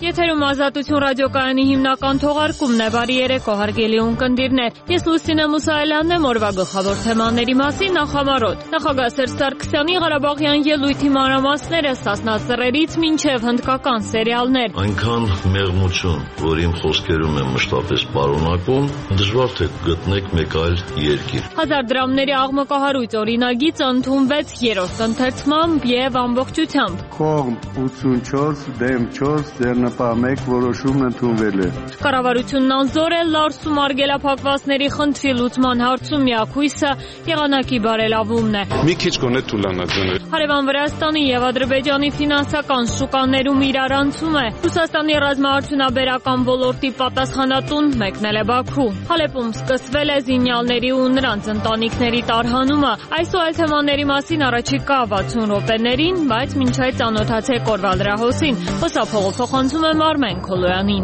Եթերում Ազատություն ռադիոկայանի հիմնական թողարկումն է։ Բարի երեկո, հարգելի ունկնդիրներ։ Ես Լուսինե Մուսայելյանն եմ, օրվա գլխավոր թեմաների մասին նախամարոտ։ Նախագահ Սերժ Սարգսյանի Ղարաբաղյան ելույթի մանրամասները ստասնասրերից մինչև հնդկական սերիալներ։ Այնքան մեղմություն, որ իմ խոսքերում եմ մշտապես պարունակում, դժվար թե գտնեք մեկ այլ երկիր։ 1000 դրամների աղմկահարույց օրինագիծը ընդունվեց երրորդ ընթերցմամբ եւ ամբողջությամբ։ Կողմ 84 դեմ 4 ձեռնպահ 1 որոշումն ընդունվել է։ Կառավարությունն անզոր է Լարսում արգելափակվածների խնդրի լուծման հարցում միակ հույսը եղանակի բարելավումն է։ Մի քիչ գոնե թուլանացնել։ Հարևան Վրաստանի եւ Ադրբեջանի ֆինանսական շուկաներում իրարանցում է։ Ռուսաստանի ռազմաարդյունաբերական ոլորտի պատասխանատուն մեկնել է Բաքու։ Հալեպում սկսվել է զինյալների ու նրանց ընտանիքների տարհանումը։ Այս ու այլ թեմաների մասին առաջիկա 60 րոպեներին, բայց մինչ այդ ծանոթացեք օրվա լրահոսին։ Խոսափողը փոխանցում եմ Արմեն Քոլոյանին։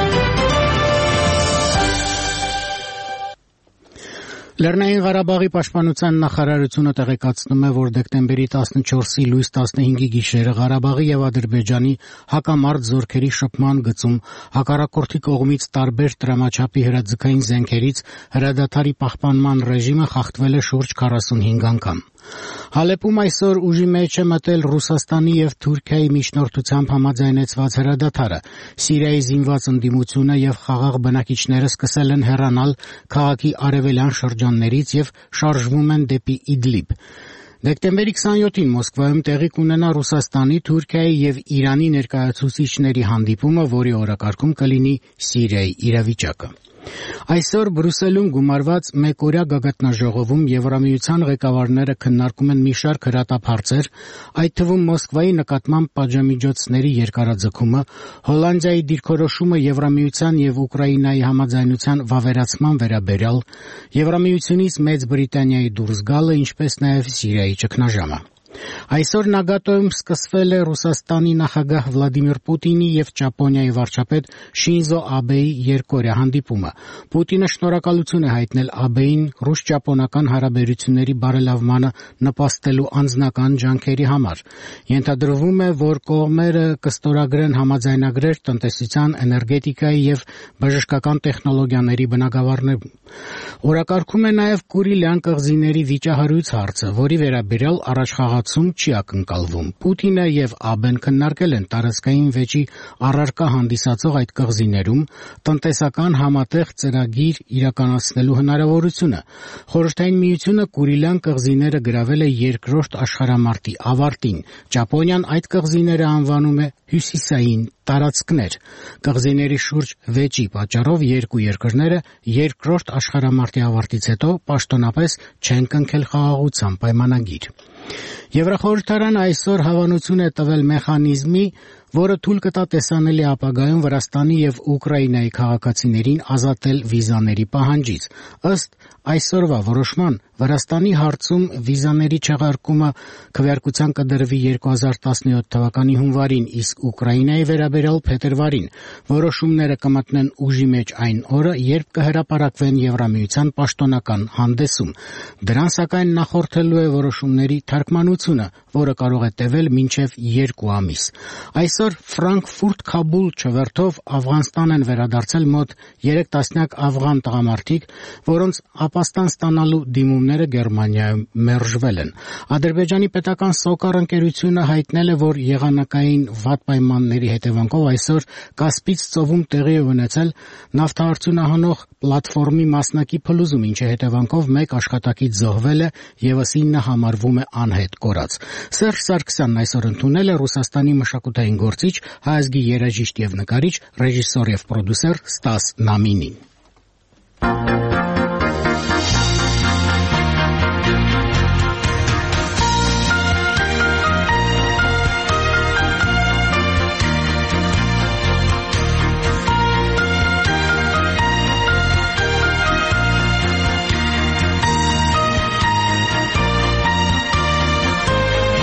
Լեռնային Ղարաբաղի պաշտպանության նախարարությունը տեղեկացնում է, որ դեկտեմբերի 14-ի լույս 15-ի գիշերը Ղարաբաղի եւ Ադրբեջանի հակամարտ զորքերի շփման գծում հակառակորդի կողմից տարբեր տրամաչափի հրաձգային զենքերից հրադադարի պահպանման ռեժիմը խախտվել է շուրջ 45 անգամ։ Հալեպում այսօր ուժի մեջ է մտել Ռուսաստանի եւ Թուրքիայի միջնորդությամբ համաձայնեցված հրադադարը։ Սիրիայի զինված ընդդիմությունը եւ խաղաղ բնակիչները սկսել են հեռանալ քաղաքի արևելյան շրջաններից եւ շարժվում են դեպի Իդլիբ։ Դեկտեմբերի 27-ին Մոսկվայում տեղի կունենա Ռուսաստանի, Թուրքիայի եւ Իրանի ներկայացուցիչների հանդիպումը, որի օրակարգում կլինի Սիրիայի իրավիճակը։ Այսօր Բրյուսելում գումարված մեկօրյա գագաթնաժողովում Եվրամիության ղեկավարները քննարկում են մի շարք հրատապ-հարցեր, այդ թվում Մոսկվայի նկատմամբ պատժամիջոցների երկարաձգումը, Հոլանդիայի դիրքորոշումը Եվրամիության եւ Ուկրաինայի համաձայնության վավերացման վերաբերյալ, Եվրամիությունից Մեծ Բրիտանիայի դուրս գալը, ինչպես նաեւ Սիրիայի ճգնաժամը։ Այսօր Նագատոյում սկսվել է Ռուսաստանի նախագահ Վլադիմիր Պուտինի եւ Ճապոնիայի վարչապետ Շինզո Աբեի երկօրյա հանդիպումը։ Պուտինը շնորհակալություն է հայտնել Աբեին ռուս-ճապոնական հարաբերությունների բարելավմանը նպաստելու անձնական ջանքերի համար։ Ենթադրվում է, որ կողմերը կստորագրեն համաձայնագրեր տնտեսության, էներգետիկայի եւ բժշկական տեխնոլոգիաների բնագավառներում։ Օրակարգում է նաեւ Կուրիլյան կղզիների վիճահարույց հարցը, որի վերաբերյալ առաջխաղացում չի ակնկալվում։ Պուտինը եւ Աբեն քննարկել են տարածքային վեճի առարկա հանդիսացող այդ կղզիներում տնտեսական համատեղ ծրագիր իրականացնելու հնարավորությունը։ Խորհրդային միությունը Կուրիլյան կղզիները գրավել է երկրորդ աշխարհամարտի ավարտին։ Ճապոնիան այդ կղզիները անվանում է հյուսիսային տարածքներ։ Կղզիների շուրջ վեճի պատճառով երկու երկրները երկրորդ աշխարհամարտի ավարտից հետո պաշտոնապես չեն կնքել խաղաղության պայմանագիր։ Եվրախորհրդարանը այսօր հավանություն է տվել մեխանիզմի, որը թույլ կտա տեսանելի ապագայում Վրաստանի եւ Ուկրաինայի քաղաքացիներին ազատել վիզաների պահանջից։ Ըստ այսօրվա որոշման Վրաստանի հարցում վիզաների չեղարկումը քվեարկության կդրվի 2017 թվականի հունվարին, իսկ Ուկրաինայի վերաբերյալ փետրվարին։ Որոշումները կմտնեն ուժի մեջ այն օրը, երբ կհրապարակվեն Եվրամիության պաշտոնական հանդեսում։ Դրան սակայն նախորդելու է որոշումների թարգմանությունը, որը կարող է տևել մինչև 2 ամիս։ Այսօր Ֆրանկֆուրտ-Քաբուլ չվերթով Աֆղանստան են վերադարձել մոտ 3 տասնյակ աֆղան տղամարդիկ, որոնց ապաստան ստանալու դիմումները Գերմանիայում մերժվել են։ Ադրբեջանի պետական սոկար ընկերությունը հայտնել է, որ եղանակային վատ պայմանների հետևանքով այսօր Կասպից ծովում տեղի է ունեցել նավթարդյունահանող պլատֆորմի մասնակի փլուզում, ինչի հետևանքով 1 աշխատակից զոհվել է, եւս 9 համարվում է անհետ կորած։ Սերժ Սարգսյանն այսօր ընդունել է Ռուսաստանի մշակութային գործիչ, հայազգի երաժիշտ եւ նկարիչ, ռեժիսոր եւ պրոդյուսեր Ստաս Նամինին։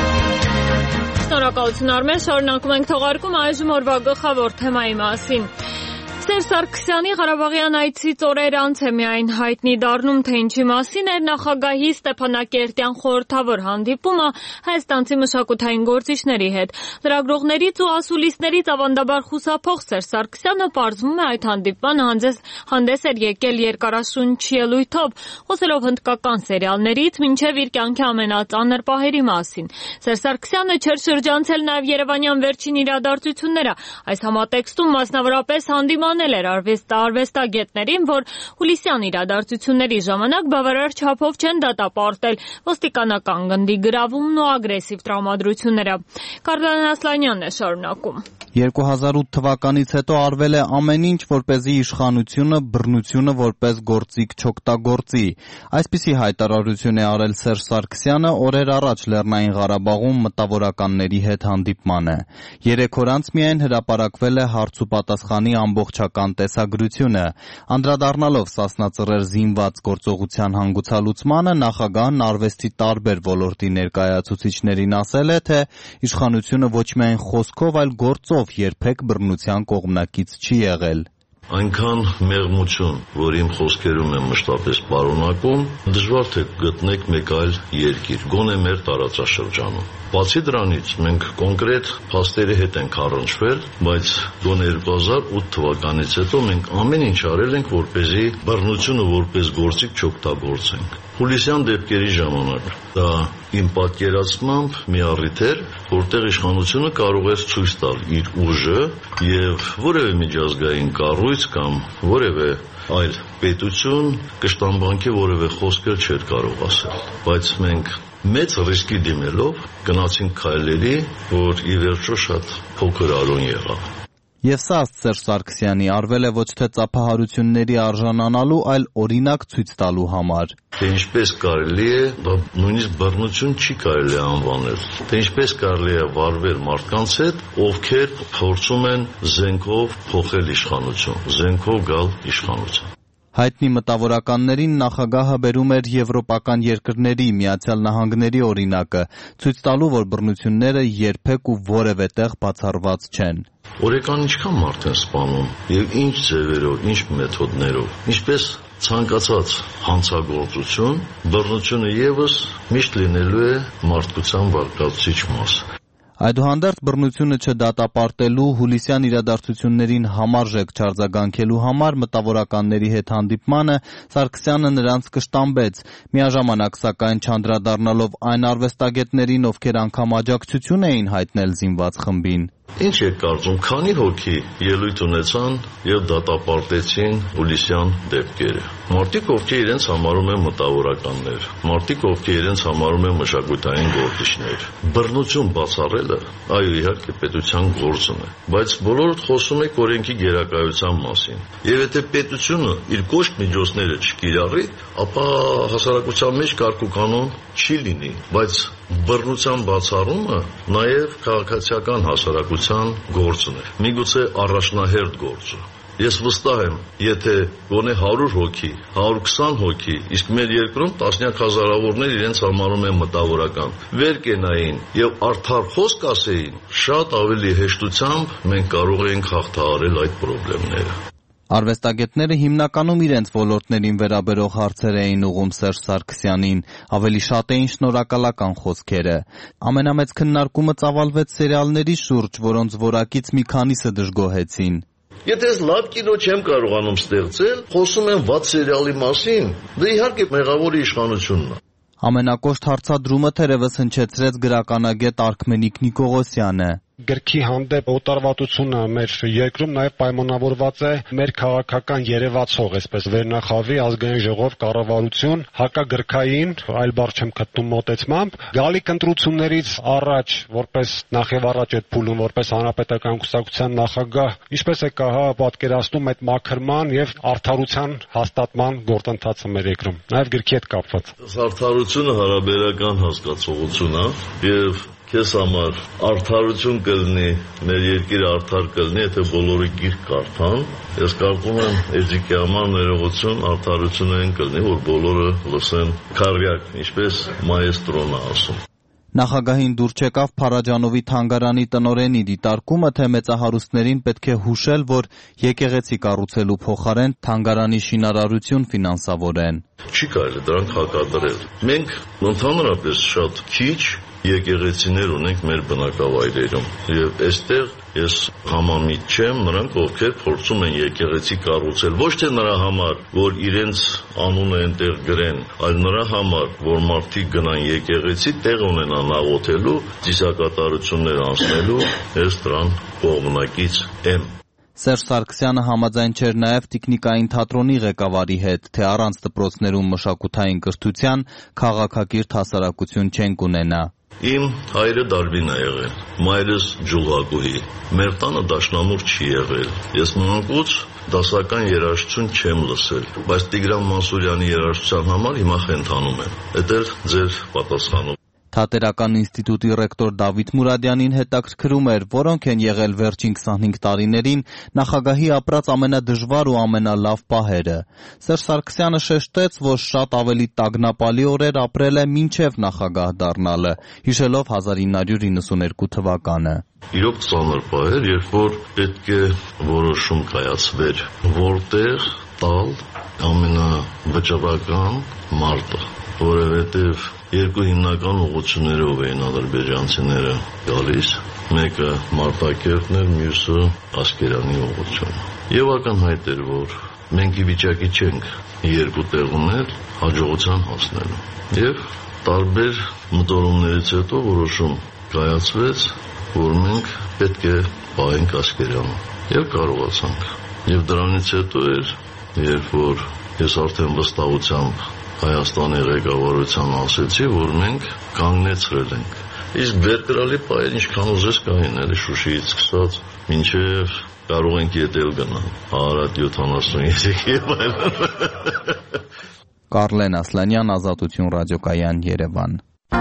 Շնորհակալություն Արմեն, շարունակում ենք թողարկում այժմ օրվա գլխավոր թեմայի մասին։ Սերժ Սարգսյանի Ղարաբաղյան այցից օրեր անց է միայն հայտնի դառնում, թե ինչի մասին էր նախագահի Ստեփանակերտյան խորհրդավոր հանդիպումը հայաստանցի մշակութային գործիչների հետ։ Լրագրողներից ու ասուլիսներից ավանդաբար խուսափող Սերժ Սարգսյանը պարզվում է այդ հանդիպման հանդես էր եկել երկարաշունչ ելույթով, խոսելով հնդկական սերիալներից մինչև իր կյանքի ամենածանր պահերի մասին։ Սերժ Սարգսյանը չէր շրջանցել նաև երևանյան վերջին իրադարձությունները։ Այս համատեքստում մասնավորապես հանդիմանել էր արվեստագետներին, որ հուլիսյան իրադարձությունների ժամանակ բավարար չափով չեն դատապարտել ոստիկանական գնդի գրավումն ու ագրեսիվ տրամադրությունները։ Կարլան Ասլանյանն է շարունակում։ 2008 թվականից հետո արվել է ամեն ինչ, որպեսզի իշխանությունը բռնությունը որպես գործիք չօգտագործի։ Այսպիսի հայտարարություն է արել Սերժ Սարգսյանը օրեր առաջ Լեռնային Ղարաբաղում մտավորականների հետ հանդիպմանը։ 3 օր անց միայն հրապարակվել է հարց ու պատասխանի ամբողջական տեսագրությունը։ Անդրադառնալով Սասնա-Ծռեր զինված գործողության հանգուցալուծմանը, նախագահն արվեստի տարբեր ոլորտի ներկայացուցիչներին ասել է, թե իշխանությունը ոչ միայն խոսքով, այլ գործով երբեք բռնության կողմնակից չի եղել։ Այնքան մեղմություն, որ իմ խոսքերում եմ մշտապես պարունակում, դժվար թե գտնեք մեկ այլ երկիր, գոնե մեր տարածաշրջանում։ Բացի դրանից, մենք կոնկրետ փաստերի հետ ենք առնչվել, բայց գոնե 2008 թվականից հետո մենք ամեն ինչ արել ենք, որպեսզի բռնությունը որպես գործիք չօգտագործենք։ Հուլիսյան դեպքերի ժամանակ դա իմ պատկերացմամբ մի առիթ էր, որտեղ իշխանությունը կարող էր ցույց տալ իր ուժը եւ որևէ միջազգային կառույց կամ որևէ այլ պետություն կշտամբանքի որևէ խոսքեր չէր կարող ասել, բայց մենք մեծ ռիսկի դիմելով գնացինք քայլերի, որ ի վերջո շատ փոքր արուն եղավ։ Եվ սա Սերժ Սարգսյանի արվել է ոչ թե ծափահարությունների արժանանալու, այլ օրինակ ցույց տալու համար։ Թե ինչպես կարելի է, նույնիսկ բռնություն չի կարելի անվանել, թե ինչպես կարելի է վարվել մարդկանց հետ, ովքեր փորձում են զենքով փոխել իշխանություն, զենքով գալ իշխանություն։ Հայտնի մտավորականներին նախագահը բերում էր եվրոպական երկրների, Միացյալ Նահանգների օրինակը, ցույց տալու, որ բռնությունները երբեք ու որևէ տեղ բացառված չեն։ Օրեկան ինչքան մարդ են սպանում եւ ինչ ձևերով, ինչ մեթոդներով, ինչպես ցանկացած հանցագործություն, բռնությունը եւս միշտ լինելու է մարդկության վարկածիչ մասը։ Այդուհանդերձ բռնությունը չդատապարտելու, հուլիսյան իրադարձություններին համարժեք չարձագանքելու համար մտավորականների հետ հանդիպմանը Սարգսյանը նրանց կշտամբեց, միաժամանակ սակայն չանդրադառնալով այն արվեստագետներին, ովքեր անգամ աջակցություն էին հայտնել զինված խմբին։ Ինչ եք կարծում, քանի հոգի ելույթ ունեցան եւ դատապարտեցին հուլիսյան դեպքերը։ Մարդիկ, ովքեր իրենց համարում են մտավորականներ, մարդիկ, ովքեր իրենց համարում են մշակութային գործիչներ։ Բռնություն բացառելը, այո, իհարկե պետության գործն է, բայց բոլորդ խոսում եք օրենքի գերակայության մասին։ Եվ եթե պետությունը իր կոշտ միջոցները չկիրառի, ապա հասարակության մեջ կարգ ու կանոն չի լինի, բայց բռնության բացառումը նաև քաղաքացիական հասարակության գործն է, միգուցե առաջնահերթ գործը։ Ես վստահ եմ, եթե գոնե 100 հոգի, 120 հոգի, իսկ մեր երկրում տասնյակ հազարավորներ իրենց համարում են մտավորական, վեր կենային եւ արդար խոսք ասեին, շատ ավելի հեշտությամբ մենք կարող ենք հաղթահարել այդ խնդիրները։ Արվեստագետները հիմնականում իրենց ոլորտներին վերաբերող հարցեր էին ուղղում Սերժ Սարգսյանին, ավելի շատ էին շնորհակալական խոսքերը։ Ամենամեծ քննարկումը ծավալվեց սերիալների շուրջ, որոնց որակից մի քանիսը դժգոհեցին։ Եթե ես լավ կինո չեմ կարողանում ստեղծել, խոսում եմ վատ սերիալի մասին, դա իհարկե մեղավորի իշխանությունն է։ Ամենակոշտ հարցադրումը թերևս հնչեցրեց գրականագետ Արքմենիկ Նիկողոսյանը։ Գրքի հանդեպ օտարվածությունը մեր երկրում նաև պայմանավորված է մեր քաղաքական երևացող, այսպես վերնախավի ազգային ժողով կառավարություն հակագրքային, այլ բառ չեմ գտնում մոտեցմամբ, գալիք ընտրություններից առաջ, որպես նախևառաջ այդ փուլում, որպես հանրապետական կուսակցության նախագահ, ինչպես է կահա պատկերացնում այդ մաքրման եւ արդարության հաստատման գործընթացը մեր երկրում, նաև գրքի հետ կապված։ Արդարությունը հարաբերական հասկացողություն է եւ Քեզ համար արդարություն կլինի, մեր երկիրը արդար կլինի, եթե բոլորը գիրք կարդան։ Ես կարծում եմ Էջիկի համար ներողություն արդարությունը այն կլինի, որ բոլորը լսեն քարյակ, ինչպես մայեստրոն է ասում։ Նախագահին դուր չեկավ Փարաջանովի թանգարանի տնօրենի դիտարկումը, թե մեծահարուստներին պետք է հուշել, որ եկեղեցի կառուցելու փոխարեն թանգարանի շինարարություն ֆինանսավորեն։ Չի կարելի դրանք հակադրել։ Մենք ընդհանրապես շատ քիչ եկեղեցիներ ունենք մեր բնակավայրերում եւ այստեղ ես համամիտ չեմ նրանք, ովքեր փորձում են եկեղեցի կառուցել, ոչ թե նրա համար, որ իրենց անունը այնտեղ գրեն, այլ նրա համար, որ մարդիկ գնան եկեղեցի, տեղ ունենան աղոթելու, ծիսակատարություններ անցնելու, ես դրան կողմնակից եմ։ Սերժ Սարգսյանը համաձայն չէր նաև Տիկնիկային թատրոնի ղեկավարի հետ, թե առանց դպրոցներում մշակութային կրթության քաղաքակիրթ հասարակություն չենք ունենա։ Իմ հայրը Դարբին է եղել, մայրս ջուլհակուհի, մեր տանը դաշնամուր չի եղել, ես մանկուց դասական երաժշտություն չեմ լսել, բայց Տիգրան Մանսուրյանի երաժշտության համար հիմա խենթանում եմ, դա էլ ձեր պատասխանով։ Թատերական ինստիտուտի ռեկտոր Դավիթ Մուրադյանին հետաքրքրում էր, որոնք են եղել վերջին 25 տարիներին նախագահի ապրած ամենադժվար ու ամենալավ պահերը։ Սերժ Սարգսյանը շեշտեց, որ շատ ավելի տագնապալի օրեր ապրել է մինչև նախագահ դառնալը, հիշելով 1992 թվականը։ Իրոք ծանր պահեր, երբ որ պետք է որոշում կայացվեր, որտեղ տալ ամենավճռական մարտը, որովհետև երկու հիմնական ուղղություններով էին ադրբեջանցիները գալիս, մեկը Մարտակերտն էր, մյուսը Ասկերանի ուղղությունը։ Եվ ակնհայտ էր, որ մենք ի վիճակի չենք երկու տեղ ունել հաջողության հասնելու։ Եվ տարբեր մտորումներից հետո որոշում կայացվեց, որ մենք պետք է պահենք Ասկերանը։ Եվ կարողացանք։ Եվ դրանից հետո էր, երբ որ ես արդեն վստահությամբ Հայաստանի ղեկավարության ասեցի, որ մենք կանգնեցրել ենք։ Իսկ վերկրալի պահեր ինչքան ուզես կային, էլի Շուշիից սկսած, մինչև կարող ենք ետել գնալ, Արարատ 73 եւ այլն։ Կարլեն Ասլանյան, Ազատություն ռադիոկայան, Երևան։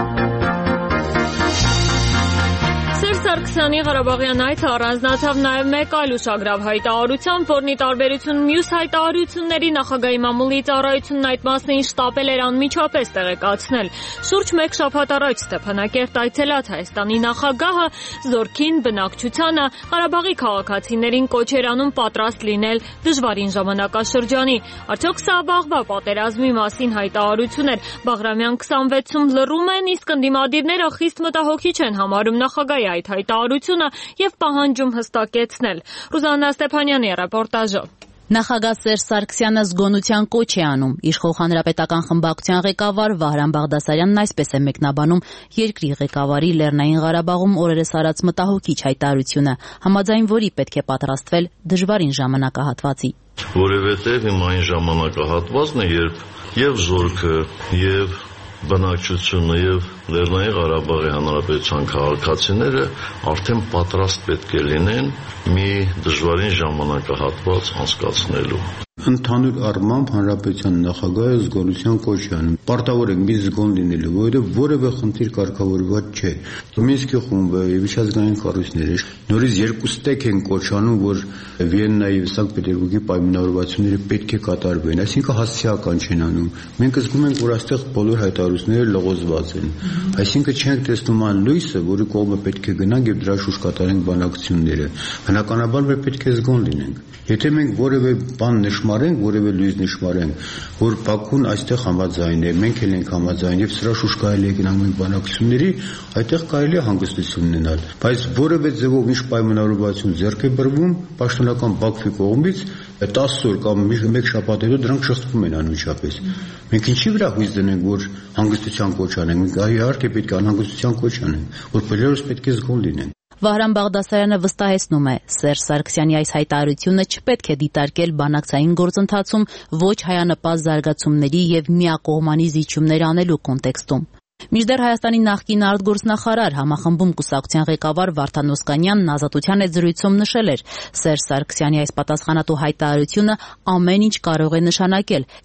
Սարգսյանի Ղարաբաղյան այցը առանձնացավ նաև մեկ այլ ուշագրավ հայտարարությամբ, որն ի տարբերություն մյուս հայտարարությունների նախագահի մամուլի ծառայությունն այդ մասնին շտապել էր անմիջապես տեղեկացնել։ Շուրջ մեկ շաբաթ առաջ Ստեփանակերտ այցելած Հայաստանի նախագահը զորքին, բնակչությանը, Ղարաբաղի քաղաքացիներին կոչ էր անում պատրաստ լինել դժվարին ժամանակաշրջանի։ Արդյոք սա վաղվա պատերազմի մասին հայտարարություն էր։ Բաղրամյան 26-ում լռում են, իսկ ընդդիմադիրները խիստ մտահոգիչ են համարում նախագահի այդ հայտարարությունը եւ պահանջում հստակեցնել։ Ռուզաննա Ստեփանյանի ռեպորտաժը։ Նախագահ Սերժ Սարգսյանը զգոնության կոչ է անում։ Իշխող հանրապետական խմբակցության ղեկավար Վահրամ Բաղդասարյանն այսպես է մեկնաբանում երկրի ղեկավարի Լեռնային Ղարաբաղում օրերս արած մտահոգիչ հայտարարությունը, համաձայն որի պետք է պատրաստվել դժվարին ժամանակահատվածի։ Որովհետև հիմա այն ժամանակահատվածն է, երբ եւ զորքը, եւ բնակչությունը եւ Լեռնային Ղարաբաղի Հանրապետության քաղաքացիները արդեն պատրաստ պետք է լինեն մի դժվարին ժամանակահատված անցկացնելու։ Ընդհանուր առմամբ հանրապետության նախագահը զգոնության կոչ է անում։ Պարտավոր ենք մի զգոն լինելու, որովհետև որևէ խնդիր կարգավորված չէ։ Մինսկի խումբը եւ միջազգային կառույցները նորից երկու ստեկ են կոչ անում, որ Վիեննայի եւ Սանկտ Պետերբուրգի պայմանավորվածությունները պետք է կատարվեն, այսինքն հասցեական չեն անում։ Մենք զգում ենք, որ այստեղ բոլոր հայտարարությունները լղոզված են։ Այսինքն չենք տեսնում այն լույսը, որի կողմը պետք է գնանք եւ դրա շուրջ կատարենք բանակցությունները։ Բնականաբար մենք պետք է զգոն լինենք։ Եթե մենք որևէ բան նշмарենք, որևէ լույս նշмарենք, որ Բաքուն այստեղ համաձայն է, մենք էլ ենք համաձայն եւ սրա շուրջ կարելի է գնալ մենք բանակցությունների, այդտեղ կարելի է հանգստություն ունենալ, բայց որևէ ձևով ինչ պայմանավորվածություն ձեռք է բերվում պաշտոնական Բաքվի կողմից 10 օր կամ մեկ շաբաթ հետո դրանք շղթվում են անմիջապես։ Մենք ինչի վրա հույս դնենք, որ հանգստության կոչ անենք, իհարկե պետք է անհանգստության կոչ անենք, որ բոլորս պետք է զգոն լինենք։ Վահրամ Բաղդասարյանը վստահեցնում է, Սերժ Սարգսյանի այս հայտարարությունը չպետք է դիտարկել բանակցային գործընթացում ոչ հայանպաստ զարգացումների եւ միակողմանի զիջումներ անելու կոնտեքստում։ Մինչդեռ Հայաստանի նախկին արտգործնախարար համախմբում կուսակցության ղեկավար Վարդան Օսկանյանն Ազատության հետ զրույցում նշել էր. Սերժ Սարգսյանի այս պատասխանատու հայտարարությունը ամեն ինչ կարող է նշանակել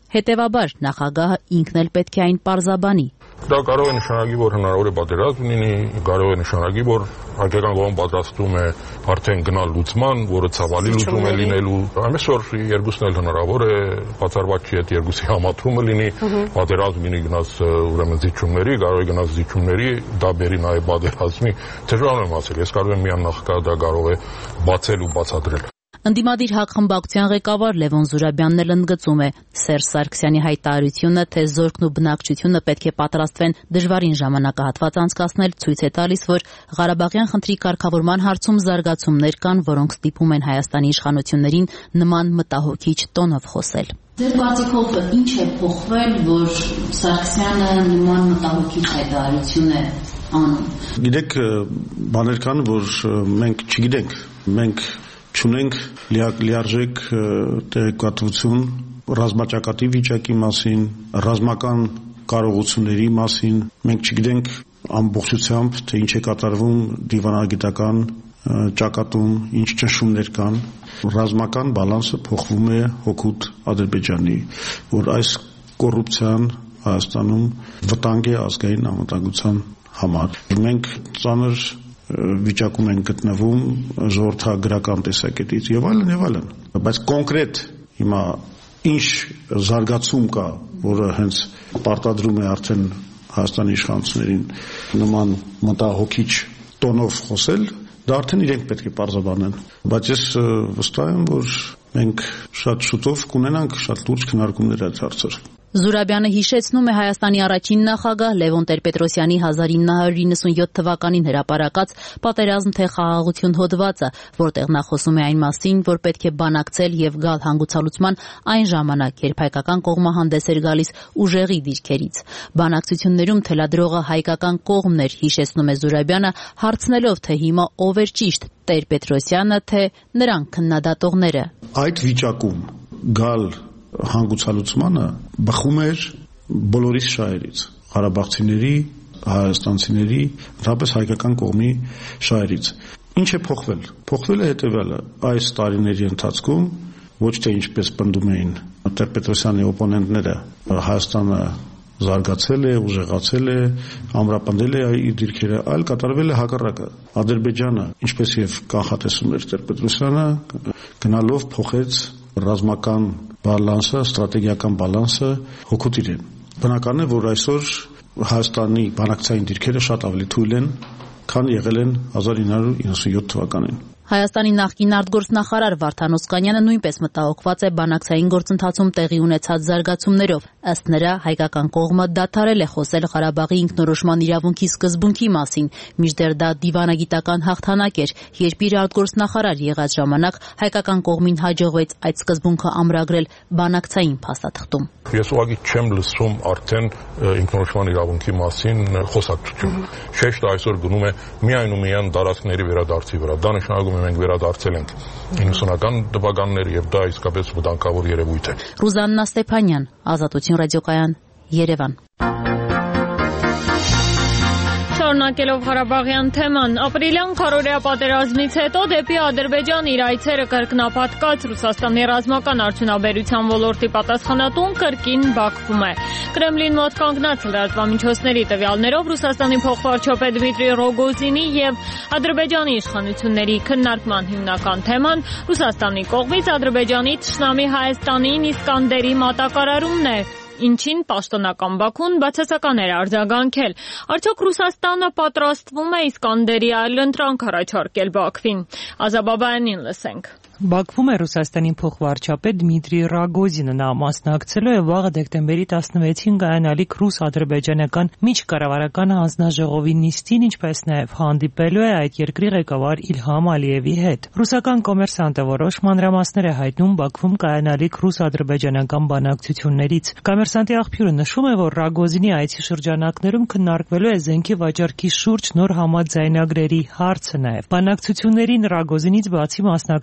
Հետևաբար նախագահը ինքն էլ պետք է այն պարզաբանի։ Դա կարող է նշանակի, որ հնարավոր է պատերազմ լինի, կարող է նշանակի, որ հայկական կողմը պատրաստվում է արդեն գնալ լուծման, որը ցավալի լուծում է լինելու։ Այսօր երկուսն էլ հնարավոր է, բացառված չի այդ երկուսի համադրումը լինի, պատերազմ լինի գնաց ուրեմն զիջումների, կարող է գնաց զիջումների, դա բերի նաև պատերազմի։ Դժվար եմ ասել, ես կարող եմ միան նախագահը դա կարող է բացել ու բացատրել։ Ընդդիմադիր ՀԱԿ խմբակցության ղեկավար Լևոն Զուրաբյանն էլ ընդգծում է Սերժ Սարգսյանի հայտարարությունը, թե զորքն ու բնակչությունը պետք է պատրաստվեն դժվարին ժամանակահատված անցկացնել, ցույց է տալիս, որ Ղարաբաղյան խնդրի կարգավորման հարցում զարգացումներ կան, որոնք ստիպում են Հայաստանի իշխանություններին նման մտահոգիչ տոնով խոսել։ Ձեր կարծիքով ինչ է փոխվել, որ Սարգսյանը նման մտահոգիչ հայտարարություն է անում։ Գիտեք, բաներ կան, որ մենք չգիտենք, մենք չունենք լիարժեք տեղեկատվություն ռազմաճակատի վիճակի մասին, ռազմական կարողությունների մասին, մենք չգիտենք ամբողջությամբ, թե ինչ է կատարվում դիվանագիտական ճակատում, ինչ ճնշումներ կան, ռազմական բալանսը փոխվում է հօգուտ Ադրբեջանի, որ այս կոռուպցիան Հայաստանում վտանգ է ազգային անվտանգության համար։ Մենք ծանր վիճակում են գտնվում ժողովրդագրական տեսակետից եւ այլն, բայց կոնկրետ հիմա ինչ զարգացում կա, որը հենց պարտադրում է արդեն Հայաստանի իշխանություններին նման մտահոգիչ տոնով խոսել, դա արդեն իրենք պետք է պարզաբանեն, բայց ես վստահ եմ, որ մենք շատ շուտով կունենանք շատ լուրջ քննարկումներ այդ հարցեր։ Զուրաբյանը հիշեցնում է Հայաստանի առաջին նախագահ Լևոն Տեր-Պետրոսյանի 1997 թվականին հրապարակած «Պատերազմ թե խաղաղություն» հոդվածը, որտեղ նա խոսում է այն մասին, որ պետք է բանակցել եւ գալ հանգուցալուծման այն ժամանակ, երբ հայկական կողմը հանդես էր գալիս ուժեղի դիրքերից։ Բանակցություններում թելադրողը հայկական կողմն էր, հիշեցնում է Զուրաբյանը, հարցնելով, թե հիմա ով էր ճիշտ՝ Տեր-Պետրոսյանը, թե նրանք քննադատողները։ Այդ վիճակում գալ հանգուցալուծմանը բխում էր բոլորիս շահերից, ղարաբաղցիների, հայաստանցիների, ընդհանրապես հայկական կողմի շահերից։ Ինչ է փոխվել։ Փոխվել է հետևյալը. այս տարիների ընթացքում ոչ թե ինչպես պնդում էին Տեր-Պետրոսյանի օպոնենտները, Հայաստանը զարգացել է, ուժեղացել է, ամրապնդել է իր դիրքերը, այլ կատարվել է հակառակը։ Ադրբեջանը, ինչպես եւ կանխատեսում էր Տեր-Պետրոսյանը, գնալով փոխեց ռազմական բալանսը, ստրատեգիական բալանսը հօգուտ իրեն։ Բնական է, որ այսօր Հայաստանի բանակցային դիրքերը շատ ավելի թույլ են, քան եղել են 1997 թվականին։ Հայաստանի նախկին արտգործնախարար Վարդան Օսկանյանը նույնպես մտահոգված է բանակցային գործընթացում տեղի ունեցած զարգացումներով։ Ըստ նրա, հայկական կողմը դադարել է խոսել Ղարաբաղի ինքնորոշման իրավունքի սկզբունքի մասին, մինչդեռ դա դիվանագիտական հաղթանակ էր, երբ իր արտգործնախարար եղած ժամանակ հայկական կողմին հաջողվեց այդ սկզբունքը ամրագրել բանակցային փաստաթղթում։ Ես ուղղակի չեմ լսում արդեն ինքնորոշման իրավունքի մասին խոսակցություն։ Շեշտը այսօր գնում է միայն ու միայն դարաշքների վերադարձի վրա։ Դա նշանակում է մենք վերադարձել ենք 90-ական թվականներ եւ դա իսկապես վտանգավոր երևույթ է։ Ռուզաննա Ստեփանյան, Ազատություն ռադիոկայան, Երևան։ Շարունակելով Ղարաբաղյան թեման, ապրիլյան քարորիա պատերազմից հետո դեպի Ադրբեջան իր այցերը կրկնապատկած Ռուսաստանի ռազմական արդյունաբերության ոլորտի պատասխանատուն կրկին Բաքվում է։ Կրեմլին մոտ կանգնած լրատվամիջոցների տվյալներով Ռուսաստանի փոխվարչապետ Դմիտրի Ռոգոզինի եւ Ադրբեջանի իշխանությունների քննարկման հիմնական թեման Ռուսաստանի կողմից Ադրբեջանի թշնամի Հայաստանին Իսկանդերի մատակարարումն է, ինչին պաշտոնական Բաքուն բացասական էր արձագանքել։ Արդյոք Ռուսաստանը պատրաստվում է Իսկանդերի այլ ընտրանք առաջարկել Բաքվին։ Ազաբաբայանին լսենք։ Բաքվում է Ռուսաստանի փոխվարչապետ Դմիտրի Ռոգոզինը, նա մասնակցելու է վաղը դեկտեմբերի 16-ին կայանալիք ռուս-ադրբեջանական միջկառավարական հանձնաժողովի նիստին, ինչպես նաև հանդիպելու է այդ երկրի ղեկավար Իլհամ Ալիևի հետ։ Ռուսական կոմերսանտը որոշ մանրամասներ է հայտնում Բաքվում կայանալիք ռուս-ադրբեջանական բանակցություններից։ Կոմերսանտի աղբյուրը նշում է, որ Ռոգոզինի այցի շրջանակներում քննարկվելու է զենքի վաճառքի շուրջ նոր համաձայնագրերի հարցը նաև։ Բանակցություններին Ռոգոզինից բացի մասնակցելու է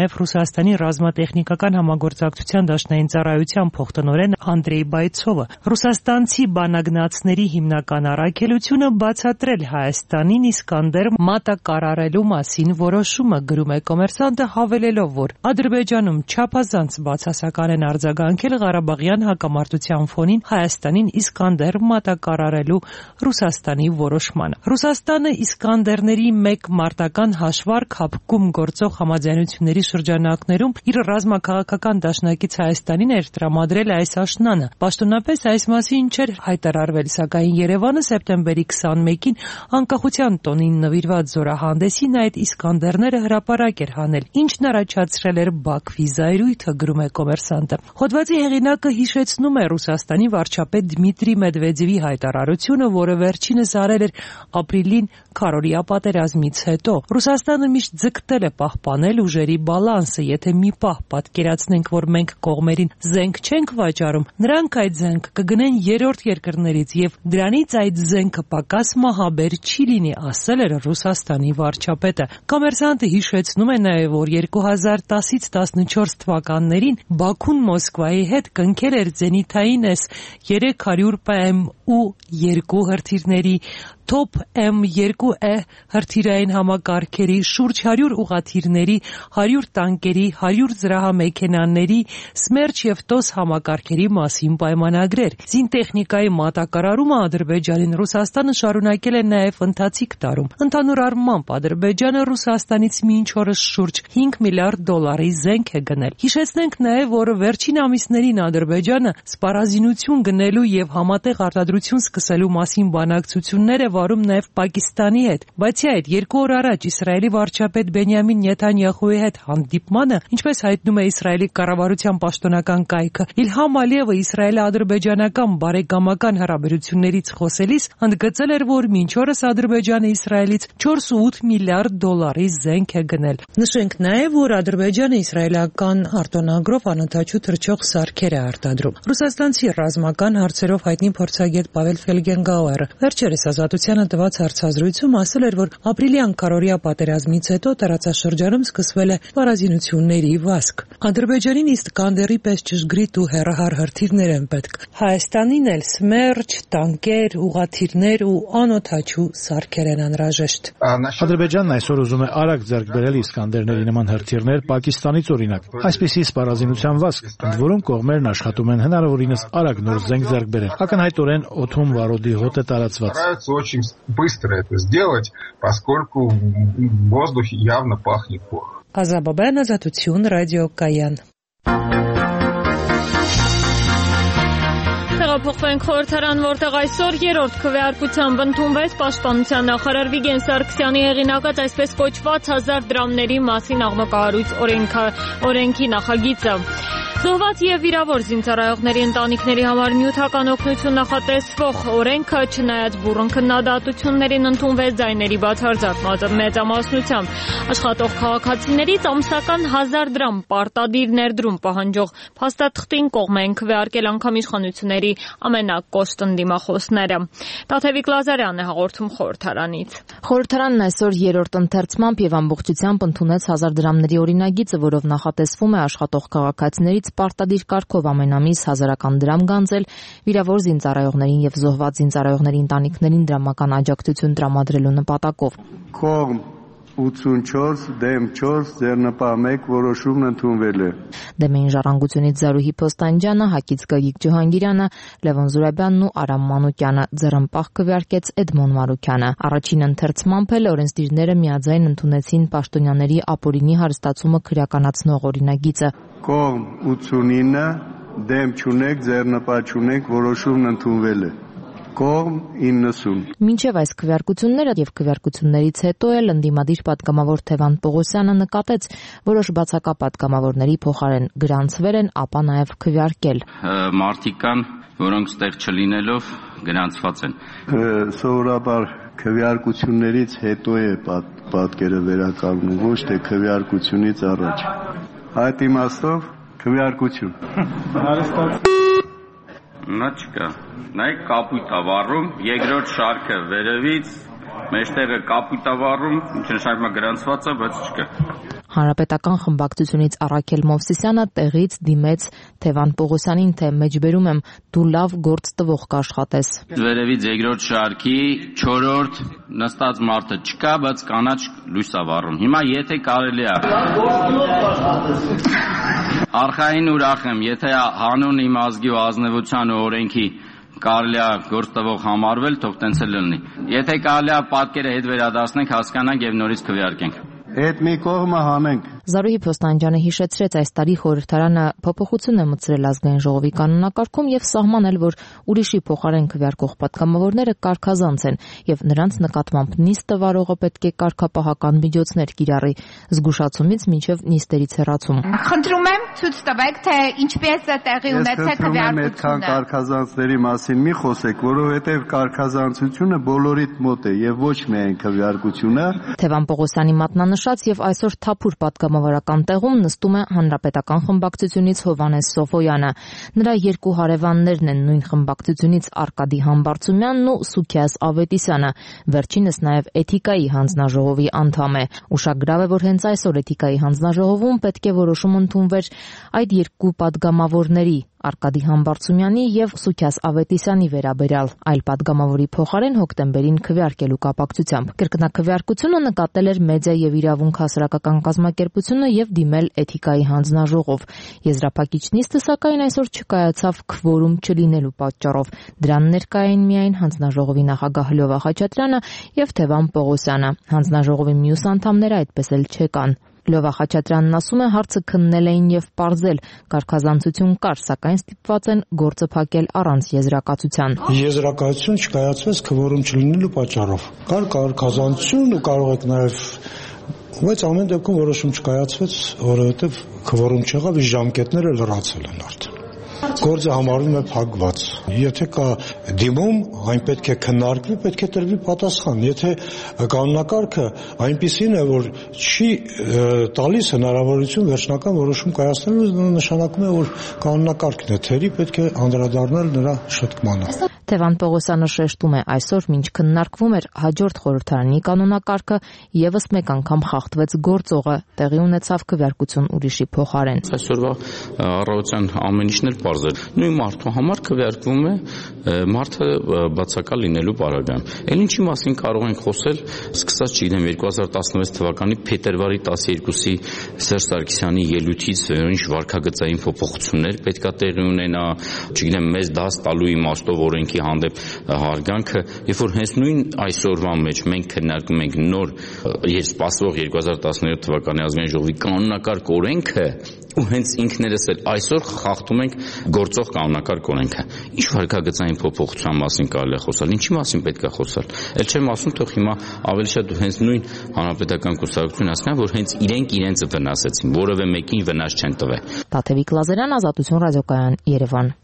նաև Ռուսաստանի ռազմատեխնիկական համագործակցության դաշնային ծառայության փոխտնօրեն Անդրեյ Բայցովը։ Ռուսաստանցի բանագնացների հիմնական առաքելությունը բացատրել Հայաստանին Իսկանդեր մատակարարելու մասին որոշումը, գրում է Կոմերսանտը, հավելելով, որ Ադրբեջանում չափազանց բացասական են արձագանքել Ղարաբաղյան հակամարտության ֆոնին Հայաստանին Իսկանդեր մատակարարելու Ռուսաստանի որոշմանը։ Ռուսաստանը Իսկանդերների մեկ մարտական հաշվարկ հապկում գործող համաձայնությունների շրջանակներում իր ռազմաքաղաքական դաշնակից Հայաստանին էր տրամադրել այս աշնանը։ Պաշտոնապես այս մասին չէր հայտարարվել, սակայն Երևանը սեպտեմբերի 21-ին անկախության տոնին նվիրված զորահանդեսին այդ Իսկանդերները հրապարակ էր հանել, ինչն առաջացրել էր Բաքվի զայրույթը, գրում է Կոմերսանտը։ Հոդվածի հեղինակը հիշեցնում է Ռուսաստանի վարչապետ Դմիտրի Մեդվեդևի հայտարարությունը, որը վերջինս արել էր ապրիլին քարորիա պատերազմից հետո։ Ռուսաստանը միշտ ձգտել է պահպանել ուժերի բալանսը, եթե մի պահ պատկերացնենք, որ մենք կողմերին զենք չենք վաճառում, նրանք այդ զենք կգնեն երրորդ երկրներից եւ դրանից այդ զենքը պակաս մահաբեր չի լինի, ասել էր Ռուսաստանի վարչապետը։ Կոմերսանտը հիշեցնում է նաև, որ 2010-ից 14 թվականներին Բաքուն Մոսկվայի հետ կնքել էր զենիթային S-300 PM-2 հրթիռների, Top M2E հրթիռային համակարգերի, շուրջ 100 ուղղաթիռների, 100 տանկերի, 100 զրահամեքենաների, Սմերչ եւ Տոս համակարգերի մասին պայմանագրեր։ Զինտեխնիկայի մատակարարումը Ադրբեջանին Ռուսաստանը շարունակել է նաև ընթացիկ տարում։ Ընդհանուր առմամբ Ադրբեջանը Ռուսաստանից մինչ օրս շուրջ $5 միլիարդ զենք է գնել։ Հիշեցնենք նաև, որ վերջին ամիսներին Ադրբեջանը սպառազինություն գնելու եւ համատեղ արտադրություն սկսելու մասին բանակցություններ է վարում նաև Պակիստանի հետ։ Բացի այդ, 2 օր առաջ Իսրայելի վարչապետ Բենյամին Նեթանյախուի հետ հանդիպմանը, ինչպես հայտնում է Իսրայելի կառավարության պաշտոնական կայքը, Իլհամ Ալիևը իսրայելо-ադրբեջանական բարեկամական հարաբերություններից խոսելիս ընդգծել էր, որ մինչ օրս Ադրբեջանը Իսրայելից $4.8 միլիարդ զենք է գնել։ Նշենք նաև, որ Ադրբեջանը իսրայելական արտոնագրով անօդաչու թռչող սարքեր է արտադրում։ Ռուսաստանցի ռազմական հարցերով հայտնի փորձագետ Պավել Ֆելգենգաուերը վերջերս Ազատությանը տված հարցազրույցում ասել էր, որ ապրիլյան քարորիա պատերազմից հետո տարածաշրջանում սկսվել է սպառազինությունների վազք։ Ադրբեջանին Իսկանդերի պես ճշգրիտ ու հեռահար հրթիռներ են պետք։ Հայաստանին էլ Սմերչ, տանկեր, ուղղաթիռներ ու անօդաչու սարքեր են անհրաժեշտ։ Ադրբեջանն այսօր ուզում է արագ ձեռք բերել Իսկանդերների նման հրթիռներ Պակիստանից օրինակ։ Այսպիսի սպառազինության վազք, ընդ որում կողմերն աշխատում են հնարավորինս արագ նոր զենք ձեռք բերել։ Ակնհայտորեն օդում վարորդի հոտ է տարածված։ Очень быстро это сделать, поскольку в воздухе явно пахнет порохом. Ազաբաբյան Ազատություն ռադիոկայան։ Տեղափոխվենք խորհրդարան, որտեղ այսօր երրորդ քվեարկությամբ ընդունվեց Պաշտպանության նախարար Վիգեն Սարգսյանի հեղինակած այսպես կոչված 1000 դրամների մասին աղմկահարույց օրենքի նախագիծը։ Զոհված եւ վիրավոր զինծառայողների ընտանիքների համար նյութական օգնություն նախատեսվող օրենքը, չնայած բուռն քննադատություններին, ընդունվեց ձայների բացարձակ մեծամասնությամբ։ Աշխատող քաղաքացիներից ամսական 1000 դրամ պարտադիր ներդրում պահանջող փաստաթղթին կողմ են քվեարկել անգամ իշխանությունների ամենակոշտ ընդդիմախոսները։ Տաթևիկ Լազարյանն է հաղորդում խորհրդարանից։ Խորհրդարանն այսօր երրորդ ընթերցմամբ եւ ամբողջությամբ ընդունեց 1000 դրամների օրինագիծը, որով նախատեսվում է աշխատող քաղաքացիներից պարտադիր կարգով ամեն ամիս 1000 դրամ գանձել վիրավոր զինծառայողներին եւ զոհված զինծառայողների ընտանիքներին դրամական աջակցություն տրամադրելու նպատակով։ Կողմ 84 դեմ 4 ձեռնպահ 1 որոշումն ընդունվել է։ Դեմ էին Ժառանգությունից Զարուհի Փոստանջյանը, Հակից Գագիկ Ջոհանգիրյանը, Լևոն Զուրաբյանն ու Արամ Մանուկյանը, ձեռնպահ քվեարկեց Էդմոն Մարուկյանը։ Առաջին ընթերցմամբ էլ օրենսդիրները միաձայն ընդունեցին պաշտոնյաների ապօրինի հարստացումը քրեականացնող օրինագիծը։ Կողմ 89 դեմ 1 ձեռնպահ 1 որոշումն ընդունվել է։ Կողմ 90։ Մինչև այս քվեարկությունները եւ քվեարկություններից հետո էլ ընդդիմադիր պատգամավոր Թևան Պողոսյանը նկատեց, որոշ բացակա պատգամավորների փոխարեն գրանցվել են, ապա նաեւ քվեարկել։ Մարդիկ կան, որոնք ստեղ չլինելով գրանցված են։ Սովորաբար քվեարկություններից հետո է պատկերը վերականգնում, ոչ թե քվեարկությունից առաջ։ Այդ իմաստով քվեարկություն։ Նա չկա։ Նայեք կապույտ ավառում, երկրորդ շարքը վերևից, մեջտեղը կապույտ ավառում, ինչը նշանակում է գրանցված է, բայց չկա։ Հանրապետական խմբակցությունից Առաքել Մովսիսյանը տեղից դիմեց Թևան Պողոսյանին, թե մեջբերում եմ, դու լավ գործ տվող կաշխատես։ Վերևից երկրորդ շարքի 4-րդ նստած մարդը չկա, բայց կանաչ լույս ա վառում։ Հիմա եթե կարելի է Արխային ուրախ եմ, եթե հանուն իմ ազգի ու ազնվության ու օրենքի կարելի է գործ տվող համարվել, թող տենց էլ լինի։ Եթե կարելի է պատկերը հետ վերադարձնենք, հասկանանք եւ նորից քվեարկենք։ Այդ մի կողմը հանենք։ Զարուհի Փոստանջյանը հիշեցրեց, այս տարի խորհրդարանը փոփոխություն է մտցրել ազգային ժողովի կանոնակարգում եւ սահմանել, որ ուրիշի փոխարեն քվեարկող պատգամավորները կարգազանց են եւ նրանց նկատմամբ նիստը վարողը պետք է կարգապահական միջոցներ կիրառի, զգուշացումից մինչեւ նիստերից հեռացում։ Խնդրում եմ ցույց տվեք, թե ինչպես է տեղի ունեցել քվեարկությունը։ Կարգազանցների մասին մի խոսեք, որովհետեւ կարգազանցությունը բոլորիդ մոտ է եւ ոչ միայն քվեարկությունը։ Թևան Պողոսյանի մատնանշած եւ այսօր թափուր պատգամավորական տեղում նստում է Հանրապետական խմբակցությունից Հովհաննես Սոֆոյանը։ Նրա երկու հարևաններն են նույն խմբակցությունից Արկադի Համբարձումյանն ու Սուքիաս Ավետիսյանը, վերջինս նաև Էթիկայի հանձնաժողովի անդամ է։ Ուշագրավ է, որ հենց այսօր Էթիկայի հանձնաժողովում պետք է որոշում ընդունվեր այդ երկու պատգամավորների Արկադի Համբարձումյանի եւ Սուքիաս Ավետիսյանի վերաբերյալ, այլ պատգամավորի փոխարեն հոկտեմբերին քվեարկելու կապակցությամբ։ Կրկնակվեարկությունը նկատել էր Մեդիա եւ իրավունք հասարակական կազմակերպությունը եւ դիմել Էթիկայի հանձնաժողով։ Եզրափակիչ նիստը սակայն այսօր չկայացավ քվորում չլինելու պատճառով։ Դրան ներկա էին միայն հանձնաժողովի նախագահ Լյովա Խաչատրյանը եւ Թևան Պողոսյանը։ Հանձնաժողովի մյուս անդամները այդպես էլ չեկան։ Լյովա Խաչատրյանն ասում է, հարցը քննել էին եւ պարզել, կարգազանցություն կար, սակայն ստիպված են գործը փակել առանց եզրակացության։ Եզրակացություն չկայացվեց քվորում չլինելու պատճառով։ Կար կարգազանցություն ու կարող եք նաեւ բայց ամեն դեպքում որոշում չկայացվեց, որովհետեւ քվորում չեղավ, ժամկետները լրացել են արդեն։ Գործը համարվում է փակված։ Եթե կա դիմում, այն պետք է քննարկվի, պետք է տրվի պատասխան։ Եթե կանոնակարգը այնպիսին է, որ չի տալիս հնարավորություն վերջնական որոշում կայացնելու, նշանակում է, որ կանոնակարգն է թերի, պետք է անդրադառնալ նրա շտկմանը։ Թևան Պողոսյանը շեշտում է, այսօր մինչ քննարկվում էր հաջորդ խորհրդարանի կանոնակարգը, եւս մեկ անգամ խախտվեց գործողը, տեղի ունեցավ քվեարկություն ուրիշի փոխարեն։ Այսօրվա առավոտյան ամեն ինչն էլ պարզ է։ Նույն մարդու համար քվեարկվում է մարդը բացակա լինելու պարագայում։ Էլ ինչի մասին կարող ենք խոսել, սկսած չգիտեմ 2016 թվականի փետրվարի 12-ի Սերժ Սարգսյանի ելույթից, ինչ վարքագծային փոփոխություններ պետքա տեղի ունենա, չգիտեմ մեզ դաս տալու իմաստով օրենքի հանդեպ հարգանքը, երբ որ հենց նույն այսօրվա մեջ մենք քննարկում ենք նոր սպասվող 2017 թվականի ազգային ժողովի կանոնակարգ օրենքը, ու հենց ինքներս էլ այսօր խախտում ենք գործող կանոնակարգ օրենքը։ Ինչ վարքագծային փոփոխության մասին կարելի է խոսալ, ինչի մասին պետք է խոսալ։ Էլ չեմ ասում, թող հիմա ավելի շատ հենց նույն հանրապետական կուսակցություն ասեն, որ հենց իրենք իրենց վնասեցին, որևէ մեկին վնաս չեն տվել։ Տաթևիկ Լազարյան, Ազատություն ռադիոկայան, Երևան։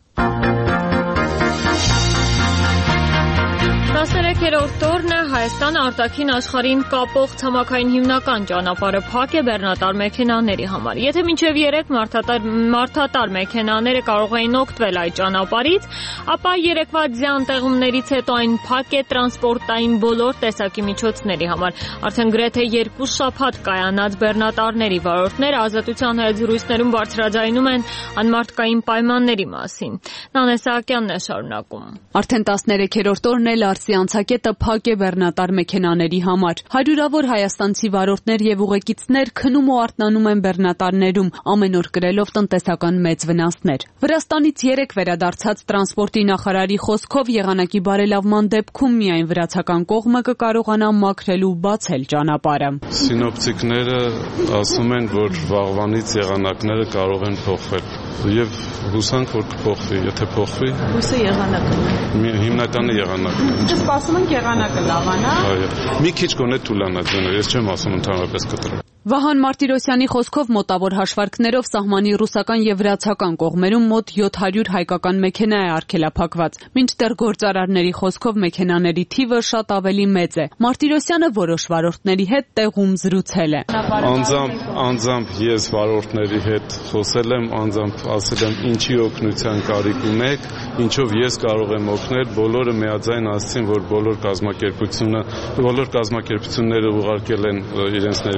13-րդ օրն է Հայաստանը արտաքին աշխարհին կապող ցամաքային հիմնական ճանապարհը փակ է բեռնատար մեքենաների համար։ Եթե մինչև 3 մարդատար մեքենաները կարող էին օգտվել այդ ճանապարհից, ապա երեկվա ձյան տեղումներից հետո այն փակ է տրանսպորտային բոլոր տեսակի միջոցների համար։ Արդեն գրեթե 2 շաբաթ կայանած բեռնատարների վարորդները Ազատության հայեցույցներում բարձրաձայնում են անմարդկային պայմանների մասին։ Նանե Սահակյանն է շարունակում։ Արդեն 13-րդ օրն է Լարսի անցակետը փակ է բեռնատար մեքենաների համար։ Հարյուրավոր հայաստանցի վարորդներ եւ ուղեկիցներ քնում ու արթնանում են բեռնատարներում, ամեն օր կրելով տնտեսական մեծ վնասներ։ Վրաստանից 3 վերադարձած տրանսպորտի նախարարի խոսքով եղանակի բարելավման դեպքում միայն վրացական կողմը կկարողանա մաքրել ու բացել ճանապարհը։ Սինոպտիկները ասում են, որ վաղվանից եղանակները կարող են փոխվել եւ հուսանք, որ կփոխվի, եթե փոխվի։ Հույսը եղանակն է։ Հիմնականը եղանակն է։ Սպասում ենք եղանակը լավանա։ Այո։ Մի քիչ գոնե թուլանա ձյունը, ես չեմ ասում ընդհանրապես կտրել։ Վահան Մարտիրոսյանի խոսքով մոտավոր հաշվարկներով սահմանի ռուսական եւ վրացական կողմերում մոտ 700 հայկական մեքենա է արգելափակված, մինչդեռ գործարարների խոսքով մեքենաների թիվը շատ ավելի մեծ է։ Մարտիրոսյանը որոշ վարորդների հետ տեղում զրուցել է։ Անձամբ ես վարորդների հետ խոսել եմ, անձամբ ասել եմ ինչի օգնության կարիք ունեք, ինչով ես կարող եմ օգնել, բոլորը միաձայն ասացին, որ բոլոր կազմակերպությունները ուղարկել են իրենց ներկայացուցիչ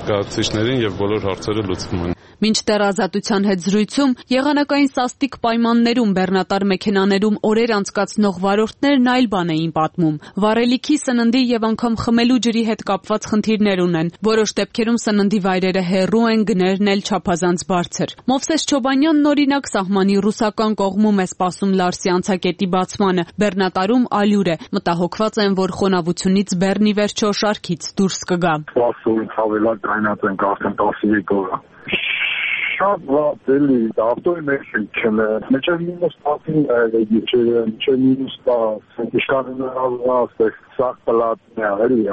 բնակիչներին եւ բոլոր հարցերը լուծվում են։ Մինչդեռ Ազատության հետ զրույցում եղանակային սաստիկ պայմաններում բեռնատար մեքենաներում օրեր անցկացնող վարորդներն այլ բան էին պատմում։ Վառելիքի, սննդի եւ անգամ խմելու ջրի հետ կապված խնդիրներ ունեն։ Որոշ դեպքերում սննդի վայրերը հեռու են, գներն էլ չափազանց բարձր։ Մովսես Չոբանյանն օրինակ սահմանի ռուսական կողմում է սպասում Լարսի անցակետի բացմանը։ Բեռնատարում ալյուր է։ Մտահոգված են, որ խոնավությունից բեռնի վերջո շարքից դուրս կգա։ Սպասում հավելակ կայնած ենք արդեն 13 օր։ Շատ վատ էլի, ավտոյի մեջ չեմ է, մեջև մինուս 15 է գիչերը, մեջև մինուս 10, իշկանին ազգաստեք, սաղ պլատն է էլի,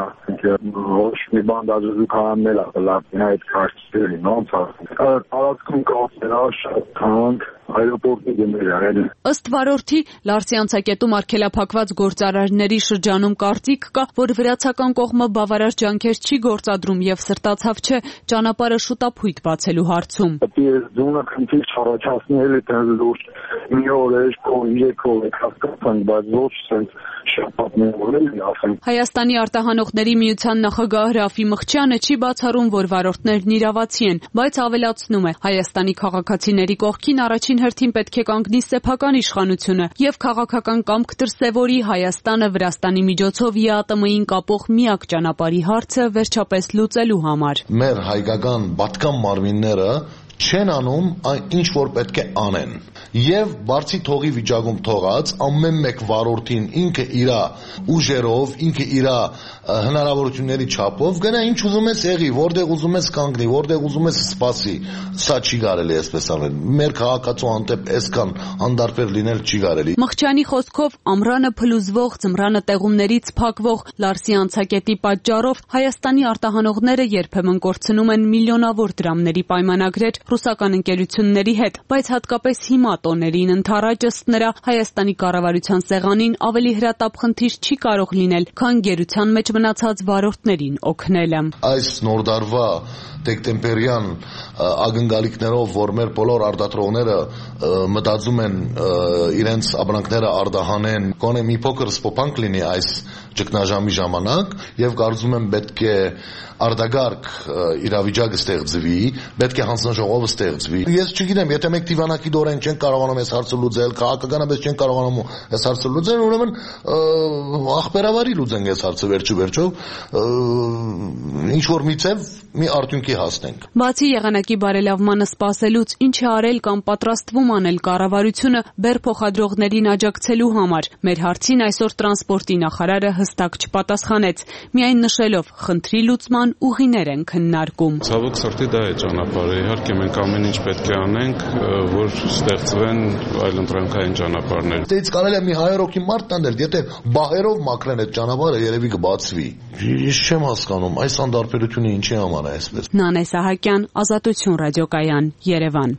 ոչ մի բան դաժը զուքարաննել է պլատն է այդ կաշտերի, նոնց տարածքում կացերա շատ թանք, այրոպորտի գներ է։ Ըստ վարորդի, Լարսի անցակետում արգելափակված գործարարների շրջանում կարծիք կա, որ վրացական կողմը բավարար ջանքեր չի գործադրում եւ սրտացավ չէ ճանապարհը շուտապույտ բացելու հարցում։ Ձունը քննիչ առաջացնի էլի տենց լուրջ մի օր է, 2-3 օր է հասկացան, բայց ոչ սենց շապատներ օրելի ասենք։ Հայաստանի արտահանողների միության նախագահ Ռաֆի Մխչյանը չի բացառում, որ վարորդներն իրավացի են, բայց ավելացնում է Հայաստանի քաղաքացիների կողքին առաջին հերթին պետք է կանգնի սեփական իշխանությունը եւ քաղաքական կամք դրսեւորի Հայաստանը Վրաստանի միջոցով ԵԱՏՄ-ին կապող միակ ճանապարհի հարցը վերջապես լուծելու համար։ Մեր հայկական բատկան մարմինները չեն անում այն ինչ որ պետք է անեն եւ բարձի թողի վիճակում թողած ամեն մեկ վարորդին ինքը իր ուժերով, ինքը իր հնարավորությունների չափով գնա ինչ ուզում ես եղի, որտեղ ուզում ես կանգնի, որտեղ ուզում ես սպասի, սա չի կարելի այսպես անել։ Մեր քաղաքացու հանդեպ այսքան անդարբեր լինել չի կարելի։ Մխչյանի խոսքով ամռանը փլուզվող, ձմռանը տեղումներից փակվող Լարսի անցակետի պատճառով Հայաստանի արտահանողները երբեմն կորցնում են միլիոնավոր դրամների պայմանագրեր ռուսական ընկերությունների հետ, բայց հատկապես հիմա տոներին ընթառաջ ըստ նրա Հայաստանի կառավարության սեղանին ավելի հրատապ խնդիր չի կարող լինել, քան գերության մեջ մնացած վարորդներին օգնելը։ Այս նոր դարվա դեկտեմբերյան ակնկալիքներով, որ մեր բոլոր արտադրողները մտածում են իրենց ապրանքները արտահանեն, գոնե մի փոքր սպոփանք լինի այս ճգնաժամի ժամանակ եւ կարծում եմ պետք է արտագարկ իրավիճակը ստեղծվի, պետք է հանձնաժողովը ստեղծվի։ Ես չգիտեմ, եթե մենք դիվանագիտորեն չեն կարողանում այս հարցը լուծել, քաղաքականապես չեն կարողանում այս հարցը լուծել, ուրեմն ախպերավարի լուծենք այս հարցը վերջո, ինչ որ մի արդյունքի հասնենք։ Բացի եղանակի բարելավմանը սպասելուց, ինչ է արել կամ պատրաստվում անել կառավարությունը բեռ փոխադրողներին աջակցելու համար։ Մեր հարցին այսօր տրանսպորտի նախարարը հստակ չպատասխանեց, միայն նշելով խնդրի լուծման ուղիներ են քննարկում։ Ցավոք սրտի դա է ճանապարհը։ Իհարկե մենք ամեն ինչ պետք է անենք, որ ստեղծվեն այլընտրանքային ճանապարհներ։ Դից կարելի է մի 100 հոգի մարդ տանել, եթե բահերով մաքրեն այդ ճանապարհը, երևի կբացվի։ Ես չեմ հասկանում, այս անդարբերությունը ինչի համար է այսպես։ Նանե Սահակյան, Ազատություն ռադիոկայան, Երևան։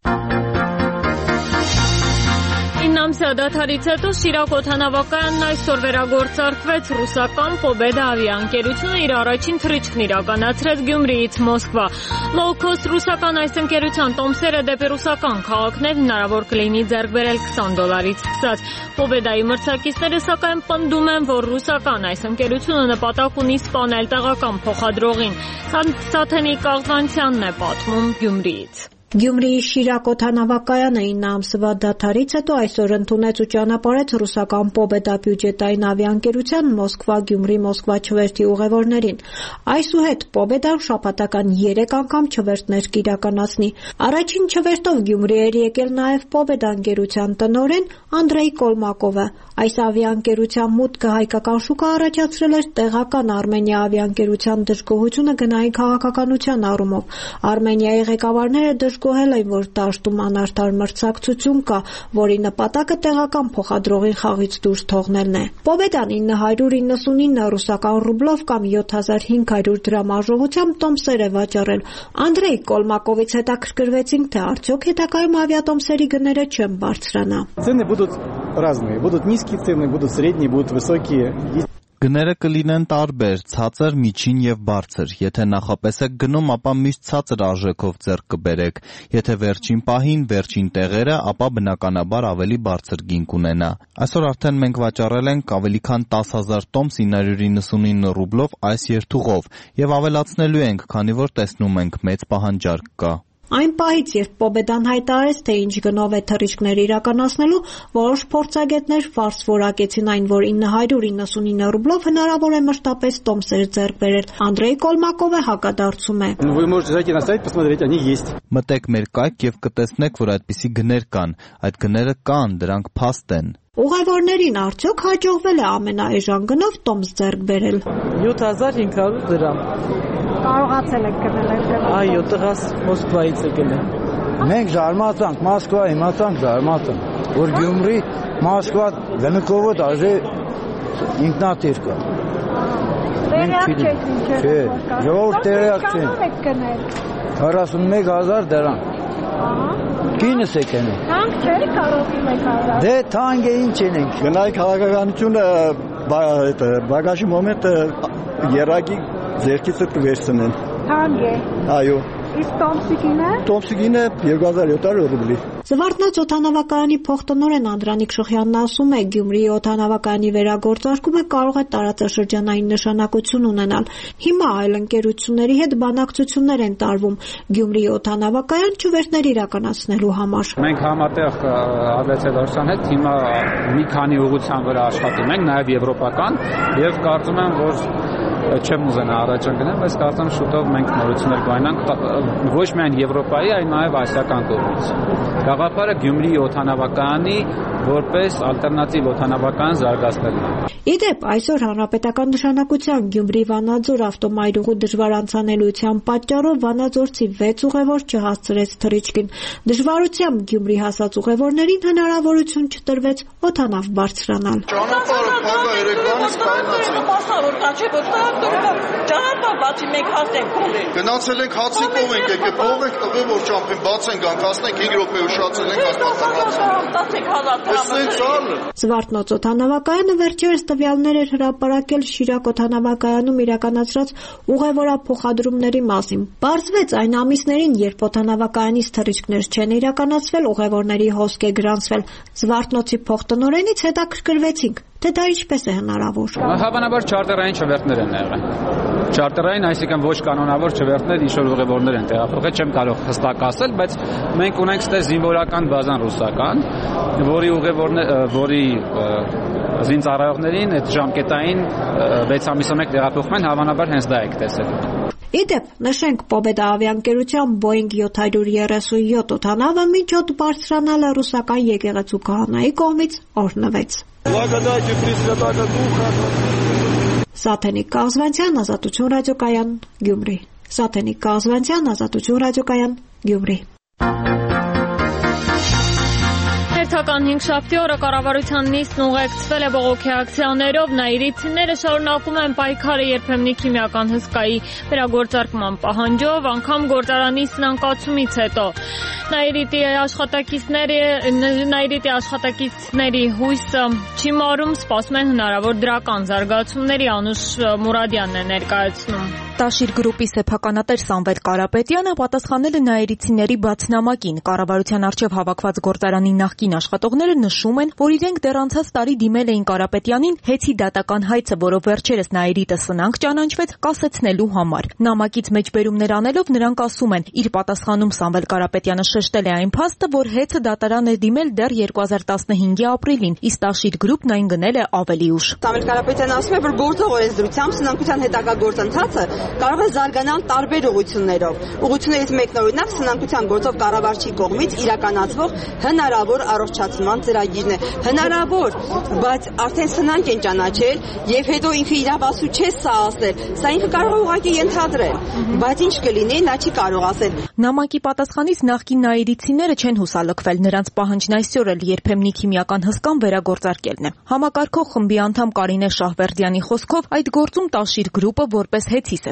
Ամսյա դադարից հետո Շիրակ օդանավակայանն այսօր վերագործարկվեց։ Ռուսական Պոբեդա ավիաընկերությունը իր առաջին թռիչքն իրականացրեց Գյումրիից Մոսկվա։ Լոու-քոսթ ռուսական այս ընկերության տոմսերը դեպի ռուսական քաղաքներ հնարավոր կլինի ձեռք բերել $20-ից սկսած։ Պոբեդայի մրցակիցները սակայն պնդում են, որ ռուսական այս ընկերությունը նպատակ ունի սպանել տեղական փոխադրողին։ Սաթենիկ Աղվանցյանն է պատմում Գյումրիից։ Գյումրիի Շիրակ օդանավակայանը 9 ամսվա դադարից հետո այսօր ընդունեց ու ճանապարհեց ռուսական Պոբեդա բյուջետային ավիաընկերության Մոսկվա-Գյումրի-Մոսկվա չվերթի ուղևորներին։ Այսուհետ Պոբեդան շաբաթական 3 անգամ չվերթներ կիրականացնի։ Առաջին չվերթով Գյումրի էր եկել նաև Պոբեդա ընկերության տնօրեն Անդրեյ Կոլմակովը։ Այս ավիաընկերության մուտքը հայկական շուկա առաջացրել էր տեղական Արմենիա ավիաընկերության դժգոհությունը գնային քաղաքականության առումով։ Արմենիայի ղեկավարները դժգոհել են, որ դաշտում անարդար մրցակցություն կա, որի նպատակը տեղական փոխադրողին խաղից դուրս թողնելն է։ Պոբեդան 999 ռուսական ռուբլով կամ 7500 դրամ արժողությամբ տոմսեր է վաճառել։ Անդրեյ Կոլմակովից հետաքրքրվեցինք, թե արդյոք հետագայում ավիատոմսերի գները չեն բարձրանա։ Цены будут разные, будут низкие цены, будут средние, будут высокие. Գները կլինեն տարբեր, ցածր, միջին եւ բարձր։ Եթե նախապես եք գնում, ապա միշտ ցածր արժեքով ձեռք կբերեք։ Եթե վերջին պահին, վերջին տեղերը, ապա բնականաբար ավելի բարձր գին կունենա։ Այսօր արդեն մենք վաճառել ենք ավելի քան 10,000 տոմ 999 ռուբլով այս երթուղով եւ ավելացնելու ենք, քանի որ տեսնում ենք մեծ պահանջարկ կա։ Այն պահից, երբ Պոբեդան հայտարարեց, թե ինչ գնով է թռիչքներ իրականացնելու, որոշ փորձագետներ ֆարս որակեցին այն, որ 999 ռուբլով հնարավոր է մշտապես տոմսեր ձեռք բերել։ Անդրեյ Կոլմակովը հակադարձում է։ Մտեք մեր կայք եւ կտեսնեք, որ այդպիսի գներ կան։ Այդ գները կան, դրանք փաստ են։ Ուղևորներին արդյոք հաջողվել է ամենաէժան գնով տոմս ձեռք բերել։ 7500 դրամ։ Կարողացել եք գնել այդ գնով։ Այո, տղաս Մոսկվայից է գնել։ Մենք զարմացանք, Մոսկվա իմացանք զարմացանք, որ Գյումրի Մոսկվա գնկովը դաժե ինքնաթիռ կա։ Տեղյակ չեք ինչ։ Չէ, ժողովուրդ տեղյակ չեն։ Կանով եք գնել։ 41000 դրամ։ Կինս է կենել։ Թանկ չէ, 41000։ Դե թանկ է ինչ ենք։ Գնայի քաղաքականությունը բագաժի մոմենտ երակի ձերքից վերցնեն։ Թանկ է։ Այո։ Իսկ տոմսիկինը? Տոմսիկինը 2700 ռուբլի։ Զվարթնոց օդանավակայանի փոխտնօրեն Անդրանիկ Շուխյանն ասում է, Գյումրիի օդանավակայանի վերագործարկումը կարող է տարածաշրջանային նշանակություն ունենալ։ Հիմա այլ ընկերությունների հետ բանակցություններ են տարվում Գյումրիի օդանավակայան չուվերթներ իրականացնելու համար։ Մենք համատեղ Ավիացիա հետ հիմա մի քանի ուղղության վրա աշխատում ենք, նաև եվրոպական, եւ կարծում եմ, որ չեմ ուզենա առաջ ընկնել, բայց կարծեմ շուտով մենք նորություններ կունենանք ոչ միայն Եվրոպայի, այլ նաև ասիական կողմից։ Գաղափարը Գյումրիի օդանավակայանի որպես ալտերնատիվ օդանավակայան զարգացնելն է։ Իդեպ, այսօր հանրապետական նշանակության Գյումրի-Վանաձոր ավտոմայրուղու դժվար անցանելիության պատճառով վանաձորցի 6 ուղևոր չհասցրեց թռիչքին։ Դժվարությամբ Գյումրի հասած ուղևորներին հնարավորություն չտրվեց օդանավ բարձրանալ։ Ճանապարհը փագա երեքանից Ճանապարհ բացի մենք հասնենք փողին։ Գնացել ենք հացի կողմ ենք եկել, փող եք տվել, որ ճամփին բացենք, անցնենք 5 րոպե ուշացել ենք Զվարթնոց օդանավակայանը վերջերս տվյալներ էր հրապարակել Շիրակ օդանավակայանում իրականացրած ուղևորափոխադրումների մասին։ Պարզվեց այն ամիսներին, երբ օդանավակայանից թռիչքներ չեն իրականացվել, ուղևորների հոսք է գրանցվել։ Զվարթնոցի փոխտնօրենից հետաքրքրվեցինք, թե դա ինչպես է հնարավոր։ Հավանաբար չարտերային չվերթներ են եղել։ Չարտերային, այսինքն ոչ կանոնավոր չվերթներ ինչ-որ ուղևորներ են տեղափոխել, չեմ կարող հստակ ասել, բայց մենք ունենք ստե զինվորական բազան ռուսական, որի զինծառայողներին այդ ժամկետային 6 ամիսում եք տեղափոխում են, հավանաբար հենց դա եք տեսել։ Իդեպ, նշենք Պոբեդա ավիաընկերության Boeing 737 օդանավը միջոտ բարձրանալը ռուսական եկեղեցու քահանայի կողմից օրհնվեց։ Սաթենիկ Կազվանցյան, Ազատություն ռադիոկայան, Գյումրի։ Սաթենիկ Կազվանցյան, Ազատություն ռադիոկայան, Գյումրի։ Հերթական 5-շաբթի օրը կառավարության նիստն ուղեկցվել է բողոքի ակցիաներով, նայիրիցիները շարունակում են պայքարը երբեմնի քիմիական հսկայի վերագործարկման պահանջով, անգամ գործարանի սնանկացումից հետո։ Նայիրիտի աշխատակիցների հույսը չի մարում, սպասում են հնարավոր դրական զարգացումների, Անուշ Մուրադյանն է ներկայացնում։ Տաշիր գրուպի սեփականատեր Սամվել Կարապետյանը պատասխանել է նայիրիցիների բացնամակին։ Կառավարության առջև հավաքված գործարանի նախկին աշխատողները նշում են, որ իրենք դեռ անցած տարի դիմել էին Կարապետյանին հեծի դատական հայցը, որով վերջերս նայիրիտը սնանկ ճանաչվեց, կասեցնելու համար։ Նամակից մեջբերումներ անելով նրանք ասում են, իր պատասխանում Սամվել Կարապետյանը շեշտել է այն փաստը, որ հեծը դատարան է դիմել դեռ 2015-ի ապրիլին, իսկ Տաշիր գրուպն այն գնել է ավելի ուշ։ Սամվել Կարապետյանը ասում է, որ գործող օրենսդրությամբ սնանկության հետագա գործընթացը կարող է զարգանալ տարբեր ուղղություններով։ Ուղղություններից մեկն օրինակ սնանկության գործով կառավարչի կողմից իրականացվող հնարավոր առողջացման ծրագիրն է։ Հնարավոր, բայց արդեն սնանկ են ճանաչել եւ հետո ինքը իրավասու չէ սա ասել։ Սա ինքը կարող է ուղղակի ենթադրել, բայց ինչ կլինի, նա չի կարող ասել։ Նամակի պատասխանից նախկին նայիրիցիները չեն հուսալքվել, նրանց պահանջն այսօր էլ երբեմնի քիմիական հսկան վերագործարկելն է։ Համակարգող խմբի անդամ Կարինե Շահվերդյանի խոսքով այդ գործում Տաշիր գրուպը որպես հեծի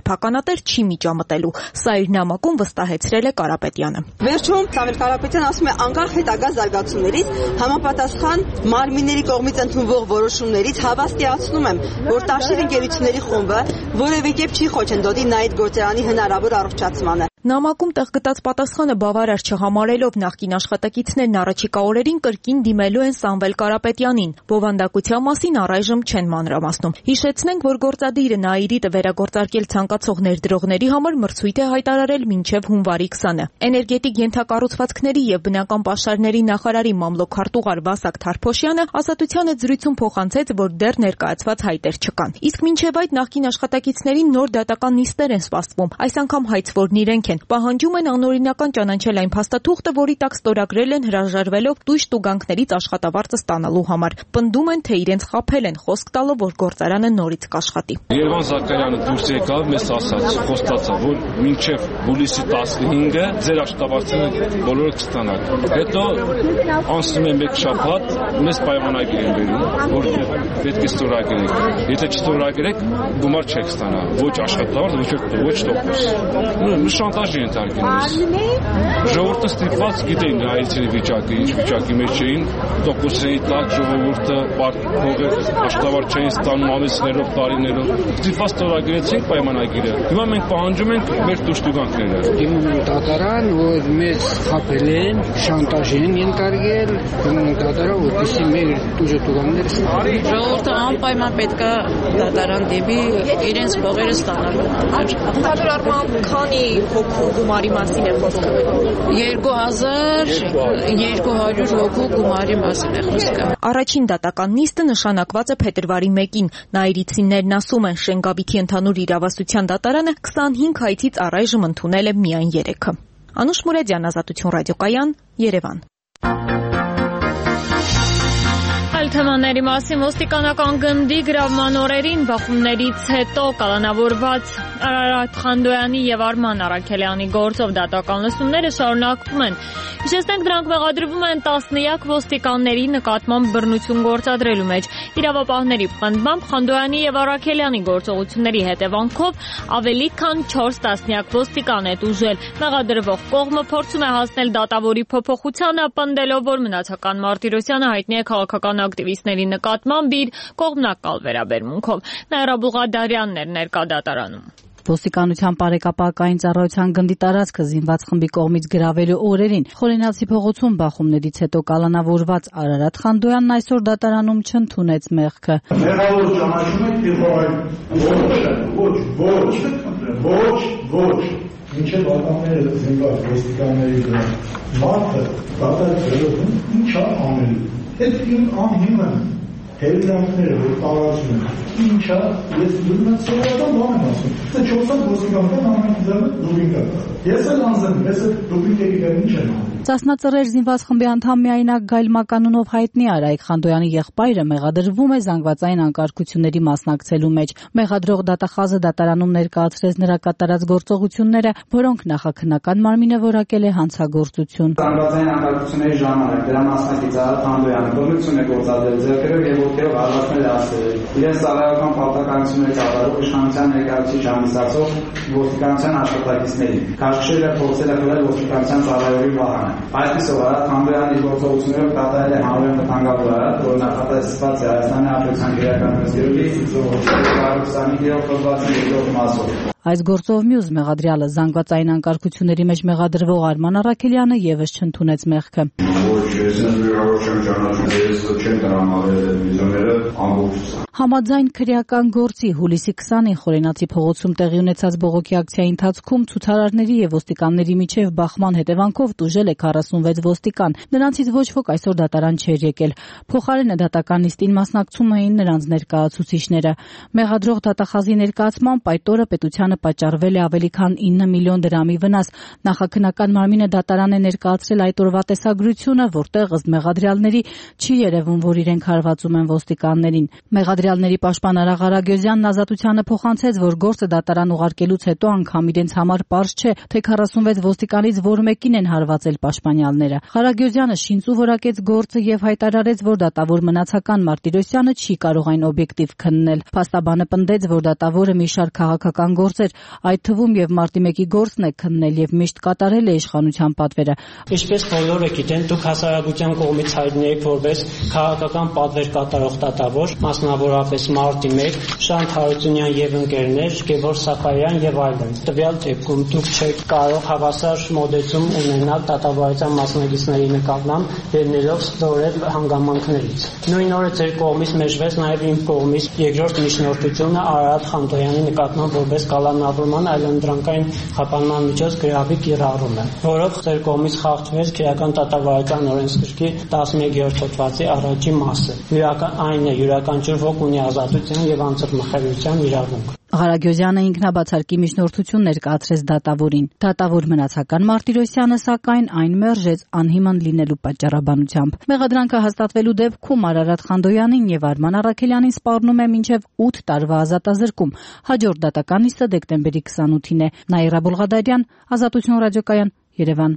սեփականատեր չի միջամտելու։ Սա իր նամակում վստահեցրել է Կարապետյանը։ Վերջում Սամվել Կարապետյանը ասում է անկախ հետագա զարգացումներից համապատասխան մարմինների կողմից ընդունվող որոշումներից հավաստիացնում եմ, որ Տաշիր ընկերությունների խումբը որևէ կերպ չի խոչընդոտի Նաիդ գործարանի հնարավոր առողջացմանը։ Նամակում տեղ գտած պատասխանը բավարար չհամարելով նախկին աշխատակիցներն առաջիկա օրերին կրկին դիմելու են Սամվել Կարապետյանին։ Բովանդակության մասին առայժմ չեն մանրամասնում։ Հիշեցնենք, որ գործադիրը Նաիրիտը վերագործարկել ցանկացող ներդրողների համար մրցույթ է հայտարարել մինչև հունվարի 20-ը։ Էներգետիկ ենթակառուցվածքների եւ բնական պաշարների նախարարի մամլոք-քարտուղար Վասակ Թարփոշյանը Ասատությանը զրույցում փոխանցեց, որ դեռ ներկայացված հայտեր չկան։ Իսկ մինչև այդ նախկին աշխատակիցներին նոր դատական նիստեր են սպասվում։ Այս անգամ հայցվորն իրենք են։ Պահանջում են անօրինական ճանաչել այն փաստաթուղթը, որի տակ ստորագրել են հրաժարվելով տույժ տուգանքներից աշխատավարձը ստանալու համար։ Պնդում են, թե իրենց խաբել են, խոսք տալով, որ գործարանը նորից կաշխատի։ Երևան Զաքարյանը դուրս եկավ, մեզ ասաց, խոստացավ, որ մինչև հուլիսի 15-ը ձեր աշխատավարձերը բոլորը կստանաք։ Հետո անցնում է մեկ շաբաթ, մեզ պայմանագիր են բերում, որ պետք է ստորագրեք։ Եթե չստորագրեք, գումար չեք ստանա։ Ոչ աշխատավարձ, ոչ տոկոս։ Շանտաժ են ենթարկել մեզ։ Ժողովուրդը ստիպված գիտեին այցերի վիճակը, ինչ վիճակի մեջ էին, տոկոսների տակ ժողովուրդը փողը աշխատավարձ չէին ստանում ամիսներով, տարիներով։ Ստիպված ստորագրեցինք պայմանագիրը։ Հիմա մենք պահանջում ենք մեր տուժտուգանքները։ Դատարան, որ մեզ խաբել են, շանտաժ են ենթարկել, դատարան, որպեսզի մեր տուժտուգանքները ստանան։ Ժողովուրդը անպայման պետք է դատարան դեպի իրենց փողերը ստանալու համար։ Ընդհանուր առմամբ քանի հոգու գումարի մասին է խոսքը։ 2200 հոգու գումարի մասին է խոսքը։ Առաջին դատական նիստը նշանակված է փետրվարի 1-ին։ Նաիրիցիներն ասում են, Շենգավիթի ընդհանուր իրավասության դատարանը 25 հայցից առայժմ ընդունել է միայն 3-ը։ Անուշ Մուրեդյան, Ազատություն ռադիոկայան, Երևան։ Թեմաների մասին ոստիկանական գնդի գրավման օրերին բախումներից հետո կալանավորված Արարատ Խանդոյանի եւ Արման Արաքելյանի գործով դատական լսումները շարունակվում են։ Հիշեցնենք, դրանք մեղադրվում են տասնյակ ոստիկանների նկատմամբ բռնություն գործադրելու մեջ։ Իրավապահների պնդմամբ Խանդոյանի եւ Արաքելյանի գործողությունների հետևանքով ավելի քան 4 տասնյակ ոստիկան է տուժել։ Մեղադրվող կողմը փորձում է հասնել դատավորի փոփոխությանը, պնդելով, որ մնացական Մարտիրոսյանը հայտնի է քաղաքական ակտիվիստների նկատմամբ իր կողմնակալ վերաբերմունքով։ Նաիրա Բուղադարյանն էր ներկա դատարանում։ Ոստիկանության բարեկապակային ծառայության գնդի տարածքը զինված խմբի կողմից գրավելու օրերին Խորենացի փողոցում բախումներից հետո կալանավորված Արարատ Խանդոյանն այսօր դատարանում չընդունեց մեղքը։ Մեղավոր ճանաչում եք ոչ, մինչև ատամները զինված ոստիկանների դրա մարդը դատարկ ինչ է անելու։ Այդ իմ անհիմն հերիրանքները, որ տարածում են, ինչա, ես դուրնած սովորական բան եմ ասում, թե 400 ոստիկանական ամենքի ձանը դուբինգ է կա։ Ես էլ անձեմ, ես էլ դուբինգերի գար ինչ եմ անում։ Ծասնածռեր զինված խմբի անդամ միայնակ Գայլ Մականունով հայտնի Արայիկ Խանդոյանի եղբայրը մեղադրվում է զանգվածային անկարգությունների մասնակցելու մեջ։ Մեղադրող դատախազը դատարանում ներկայացրեց նրա կատարած գործողությունները, որոնք նախաքննական մարմինը որակել է հանցագործություն։ Զանգվածային անկարգությունների ժամանակ դրա մասնակից Արայիկ Խանդոյանը բռնություն է գործադրել ձեռքերով եւ ոտքերով հարվածներ ասել։ Իրենց ծառայական պարտականությունները կատարող իշխանության ներկայացուցիչ հանդիսացող ոստիկանության աշխատակիցներին։ Քաշքշել է փորձել է խլել ոստիկանության ծառայողի վահանը։ Այսպիսով Արարատ Խանդոյանի գործողություններով կատարել է հանրային վտանգավորարար, որ նախատեսված է Հայաստանի Հանրապետության Գերական մզգերուի 25-րդ հոդվածի 2-րդ մասով։ Այս գործով մյուս մեղադրյալը զանգվածային անկարգությունների մեջ մեղադրվող Արման Արաքելյանը եւս չընդունեց մեղքը։ Համաձայն քրեական գործի հուլիսի 20-ին Խորենացի փողոցում տեղի ունեցած բողոքի ակցիայի ընթացքում ցուցարարների եւ ոստիկանների միջև բախման հետևանքով տուժել է 46 ոստիկան։ Նրանցից ոչ ոք այսօր դատարան չէր եկել։ Փոխարենը դատական նիստին մասնակցում էին նրանց ներկայացուցիչները։ Մեղադրող դատախազի ներկայացմամբ այդ օրը պետությանը պատճառվել է ավելի քան 9 միլիոն դրամի վնաս։ Նախաքննական մարմինը դատարան է ներկայացրել այդ օրվա տեսագրությունը, որտեղ ըստ մեղադրյալների չի երևում, որ իրենք հարվածում են ոստիկաններին։ Մեղադրյալների պաշտպան Արա Ղարագյոզյանն Ազատությանը փոխանցեց, որ գործը դատարան ուղարկելուց հետո անգամ իրենց համար պարզ չէ, թե 46 ոստիկանից որ մեկին են հարվածել պաշտպանյալները։ Ղարագյոզյանը շինծու որակեց գործը եւ հայտարարեց, որ դատավոր մնացական Մարտիրոսյանը չի կարող այն օբյեկտիվ քննել։ Փաստաբանը պնդեց, որ դատավորը մի շարք քաղաքական գործեր հարցեր, այդ թվում եւ մարտի 1-ի գործն է քննել եւ միշտ կատարել է իշխանության պատվերը։ Ինչպես բոլորը գիտեն, դուք հասարակության կողմից հայտնի եք որպես քաղաքական պատվեր կատարող դատավոր, մասնավորապես մարտի 1, Շանթ Հարությունյան եւ ընկերներ, Գևորգ Սաֆարյան եւ այլն։ Տվյալ դեպքում դուք չեք կարող հավասար մոդեցում ունենալ դատավարության մասնակիցների նկատմամբ, ելնելով ստորև հանգամանքներից։ Նույն օրը ձեր կողմից մեժվեց նաեւ իմ կողմից երկրորդ միջնորդությունը Արարատ Խանտոյանի նկատմամբ որպես կալանավորման այլընտրանքային խափանման միջոց գրավի կիրառումը, որով ձեր կողմից խախտվեց քրեական դատավարության օրենսգրքի 11-րդ հոդվածի առաջին մասը։ Այն է յուրաքանչյուր ոք ունի ազատության եւ անձնմխելիության իրավունք։ Ղարագյոզյանը ինքնաբացարկի միջնորդություն ներկայացրեց դատավորին։ Դատավոր մնացական Մարտիրոսյանը սակայն այն մերժեց անհիմն լինելու պատճառաբանությամբ։ Մեղադրանքը հաստատվելու դեպքում Արարատ Խանդոյանին եւ Արման Առաքելյանին սպառնում է մինչեւ 8 տարվա ազատազրկում։ Հաջորդ դատական նիստը դեկտեմբերի 28-ին է։ Նաիրա Բոլղադարյան, Ազատություն ռադիոկայան, Երևան։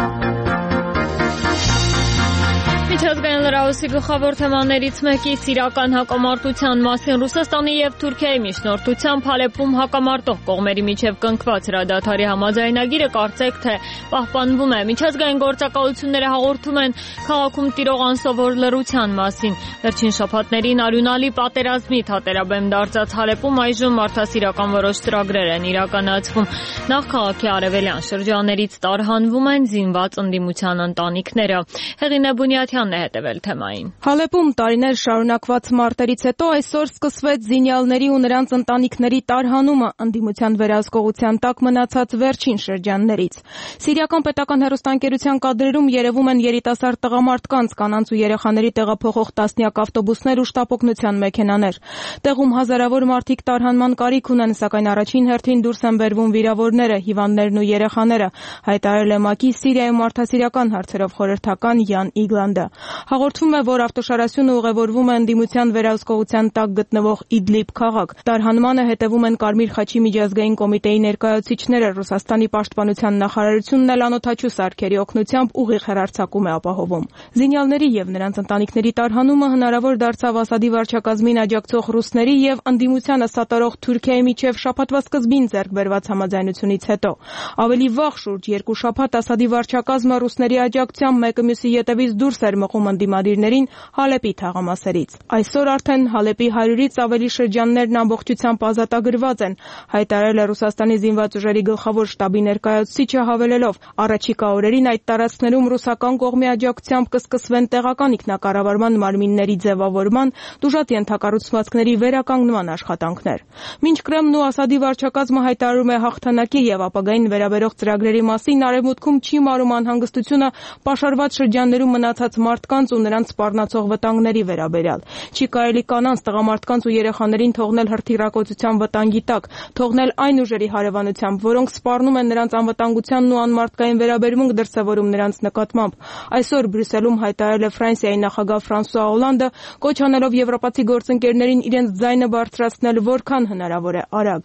Միջազգային լրահոսի գլխավոր թեմաներից մեկի սիրիական հակամարտության մասին Ռուսաստանի եւ Թուրքիայի միջնորդությամբ Հալեպում հակամարտող կողմերի միջև կնքված հրադադարի համաձայնագիրը կարծեք թե պահպանվում է։ Միջազգային գործակալությունները հաղորդում են քաղաքում տիրող անսովոր լռության մասին։ Վերջին շաբաթներին արյունալի պատերազմի թատերաբեմ դարձած Հալեպում այժմ մարդասիրական որոշ ծրագրեր են իրականացվում։ Նախ քաղաքի արևելյան շրջաններից տարհանվում են զինված ընդդիմության ընտանիքները։ Հեղինե Բունյաթյանն է հետևել թեմային։ Հալեպում տարիներ շարունակված մարտերից հետո այսօր սկսվեց զինյալների ու նրանց ընտանիքների տարհանումը ընդդիմության վերահսկողության տակ մնացած վերջին շրջաններից։ Սիրիական պետական հեռուստաընկերության կադրերում երևում են երիտասարդ տղամարդկանց, կանանց ու երեխաների տեղափոխող տասնյակ ավտոբուսներ ու շտապօգնության մեքենաներ։ Տեղում հազարավոր մարդիկ տարհանման կարիք ունեն, սակայն առաջին հերթին դուրս են բերվում վիրավորները, հիվանդներն ու երեխաները, հայտարարել է ՄԱԿ-ի Սիրիայում մարդասիրական հարցերով խորհրդական Յան Իգլանդը։ Հաղորդվում է, որ ավտոշարասյունը ուղևորվում է ընդդիմության վերահսկողության տակ գտնվող Իդլիբ քաղաք։ Տարհանմանը հետևում են Կարմիր խաչի միջազգային կոմիտեի ներկայացուցիչները, Ռուսաստանի պաշտպանության նախարարությունն էլ անօդաչու սարքերի օգնությամբ ուղիղ հեռարձակում է ապահովում։ Զինյալների եւ նրանց ընտանիքների տարհանումը հնարավոր դարձավ Ասադի վարչակազմին աջակցող ռուսների եւ ընդդիմությանը սատարող Թուրքիայի միջև շաբաթվա սկզբին ձեռք բերված համաձայնությունից հետո։ Ավելի վաղ շուրջ 2 շաբաթ Ասադի վարչակազմը ռուսների աջակցությամբ մեկը մյուսի ետևից դուրս էր մղում ընդդիմադիրներին Հալեպի թաղամասերից։ Այսօր արդեն Հալեպի 100-ից ավելի շրջաններն ամբողջությամբ ազատագրված են, հայտարարել է Ռուսաստանի զինված ուժերի գլխավոր շտաբի ներկայացուցիչը, հավելելով. առաջիկա օրերին այդ տարածքներում ռուսական կողմի աջակցությամբ կսկսվեն տեղական ինքնակառավարման մարմինների ձևավորման, տուժած ենթակառուցվածքների վերականգնման աշխատանքներ։ Մինչ Կրեմլն ու Ասադի վարչակազմը հայտարարում է հաղթանակի եւ ապագային վերաբերող ծրագրերի մասին, արևմուտքում չի մարում անհանգստությունը պաշարված շրջաններում մնացած մարդկանց ու նրանց սպառնացող վտանգների վերաբերյալ։ Չի կարելի կանանց, տղամարդկանց ու երեխաներին թողնել հրթիռակոծության վտանգի տակ, թողնել այն ուժերի հարևանությամբ, որոնք սպառնում են նրանց անվտանգությանն ու անմարդկային վերաբերմունք դրսևորում նրանց նկատմամբ։ Այսօր Բրյուսելում հայտարարել է Ֆրանսիայի նախագահ Ֆրանսուଆ Օլանդը, կոչ անելով եվրոպացի գործընկերներին իրենց ձայնը բարձրացնել որքան հնարավոր է արագ։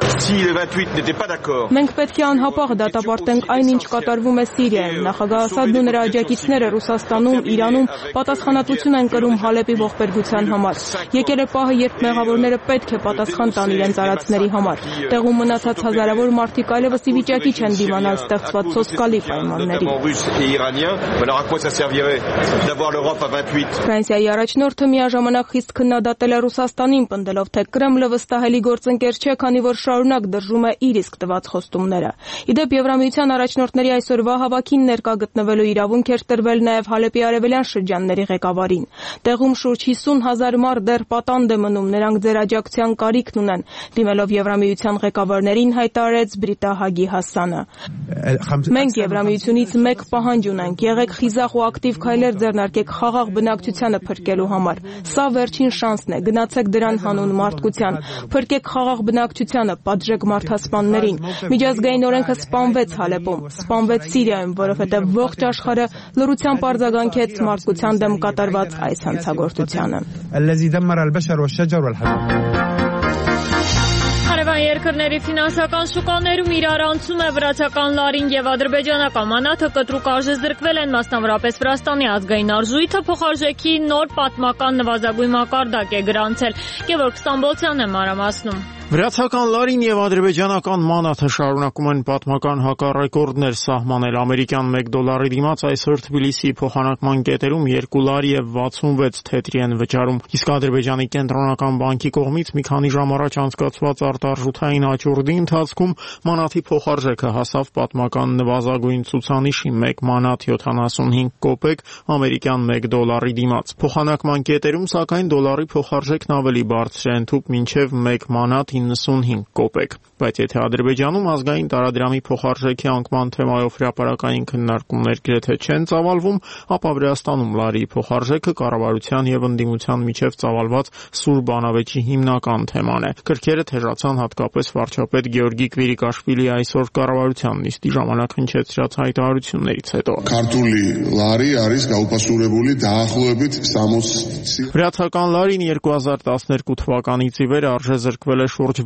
Մենք պետք է անհապաղ դատապարտենք այն, ինչ կատարվում է Սիրիայում։ Նախագահ Ասադն ու նրա աջակիցները Ռուսաստանում, Իրանում պատասխանատվություն են կրում Հալեպի ողբերգության համար։ Եկել է պահը, երբ մեղավորները պետք է պատասխան տան իրենց արածների համար։ Տեղում մնացած հազարավոր մարդիկ այլևս ի վիճակի չեն դիմանալ ստեղծված սոսկալի պայմաններին։ Ֆրանսիայի առաջնորդը միաժամանակ խիստ քննադատել է Ռուսաստանին, պնդելով, թե Կրեմլը վստահելի գործընկեր չէ, քանի որ շարունակ դրժում է իր իսկ տված խոստումները։ Իդեպ Եվրամիության առաջնորդների այսօրվա հավաքին ներկա գտնվելու իրավունք էր տրվել նաև Հալեպի արևելյան շրջանների ղեկավարին։ Տեղում շուրջ 50,000 մարդ դեռ պատանդ է մնում, նրանք ձեր աջակցության կարիքն ունեն, դիմելով Եվրամիության ղեկավարներին հայտարարեց Բրիտա Հագի Հասանը։ Մենք Եվրամիությունից մեկ պահանջ ունենք՝ եղեք խիզախ ու ակտիվ քայլեր ձեռնարկեք խաղաղ բնակչությանը փրկելու համար։ Սա վերջին շանսն է, գնացեք դրան հանուն մարդկության, փրկեք խաղաղ բնակչությանը, պատժեք մարդասպաններին։ Միջազգային օրենքը սպանվեց Հալեպում, սպանվեց Սիրիայում, որովհետև ողջ աշխարհը լռությամբ արձագանքեց մարդկության դեմ կատարված այս հանցագործությանը։ Հարևան երկրների ֆինանսական ֆինանսական շուկաներում իրարանցում է վրացական լարին եւ ադրբեջանական մանաթը կտրուկ արժեզրկվել են, մասնավորապես Վրաստանի ազգային արժույթը փոխարժեքի նոր պատմական նվազագույն մակարդակ է գրանցել։ Գևորգ Ստամբոլցյանն է մանրամասնում։ Վրացական լարին եւ ադրբեջանական մանաթը շարունակում են պատմական հակառեկորդներ սահմանել։ Ամերիկյան $1 դիմաց այսօր Թբիլիսիի փոխանակման կետերում 2 լար եւ 66 թեթրի են վճարում։ Իսկ Ադրբեջանի կենտրոնական բանկի կողմից մի քանի ժամ առաջ անցկացված արտարժութային աճուրդի ընթացքում մանաթի փոխարժեքը հասավ պատմական նվազագույն ցուցանիշի 1 մանաթ 75 կոպեկ ամերիկյան $1 դիմաց։ Փոխանակման կետերում սակայն դոլարի փոխարժեքն ավելի բարձր է ընդհուպ մինչև 1 մանաթ 95 կոպեկ, բայց եթե Ադրբեջանում ազգային տարադրամի փոխարժեքի անկման թեմայով հրապարակային քննարկումներ գրեթե չեն ծավալվում, ապա Վրաստանում լարի փոխարժեքը կառավարության եւ ընդդիմության միջև ծավալված սուր բանավեճի հիմնական թեման է։ Կրքերը թեժացան հատկապես վարչապետ Գեորգի Կվիրիկաշվիլիի այսօր կառավարության նիստի ժամանակ հնչեցրած հայտարարություններից հետո։ Քարտուլի լարի არის გაუპასურებული დაახლოებით 60-ից։ Վրացական լարին 2012 թվականից ի վեր արժեզրկվել է շուրջ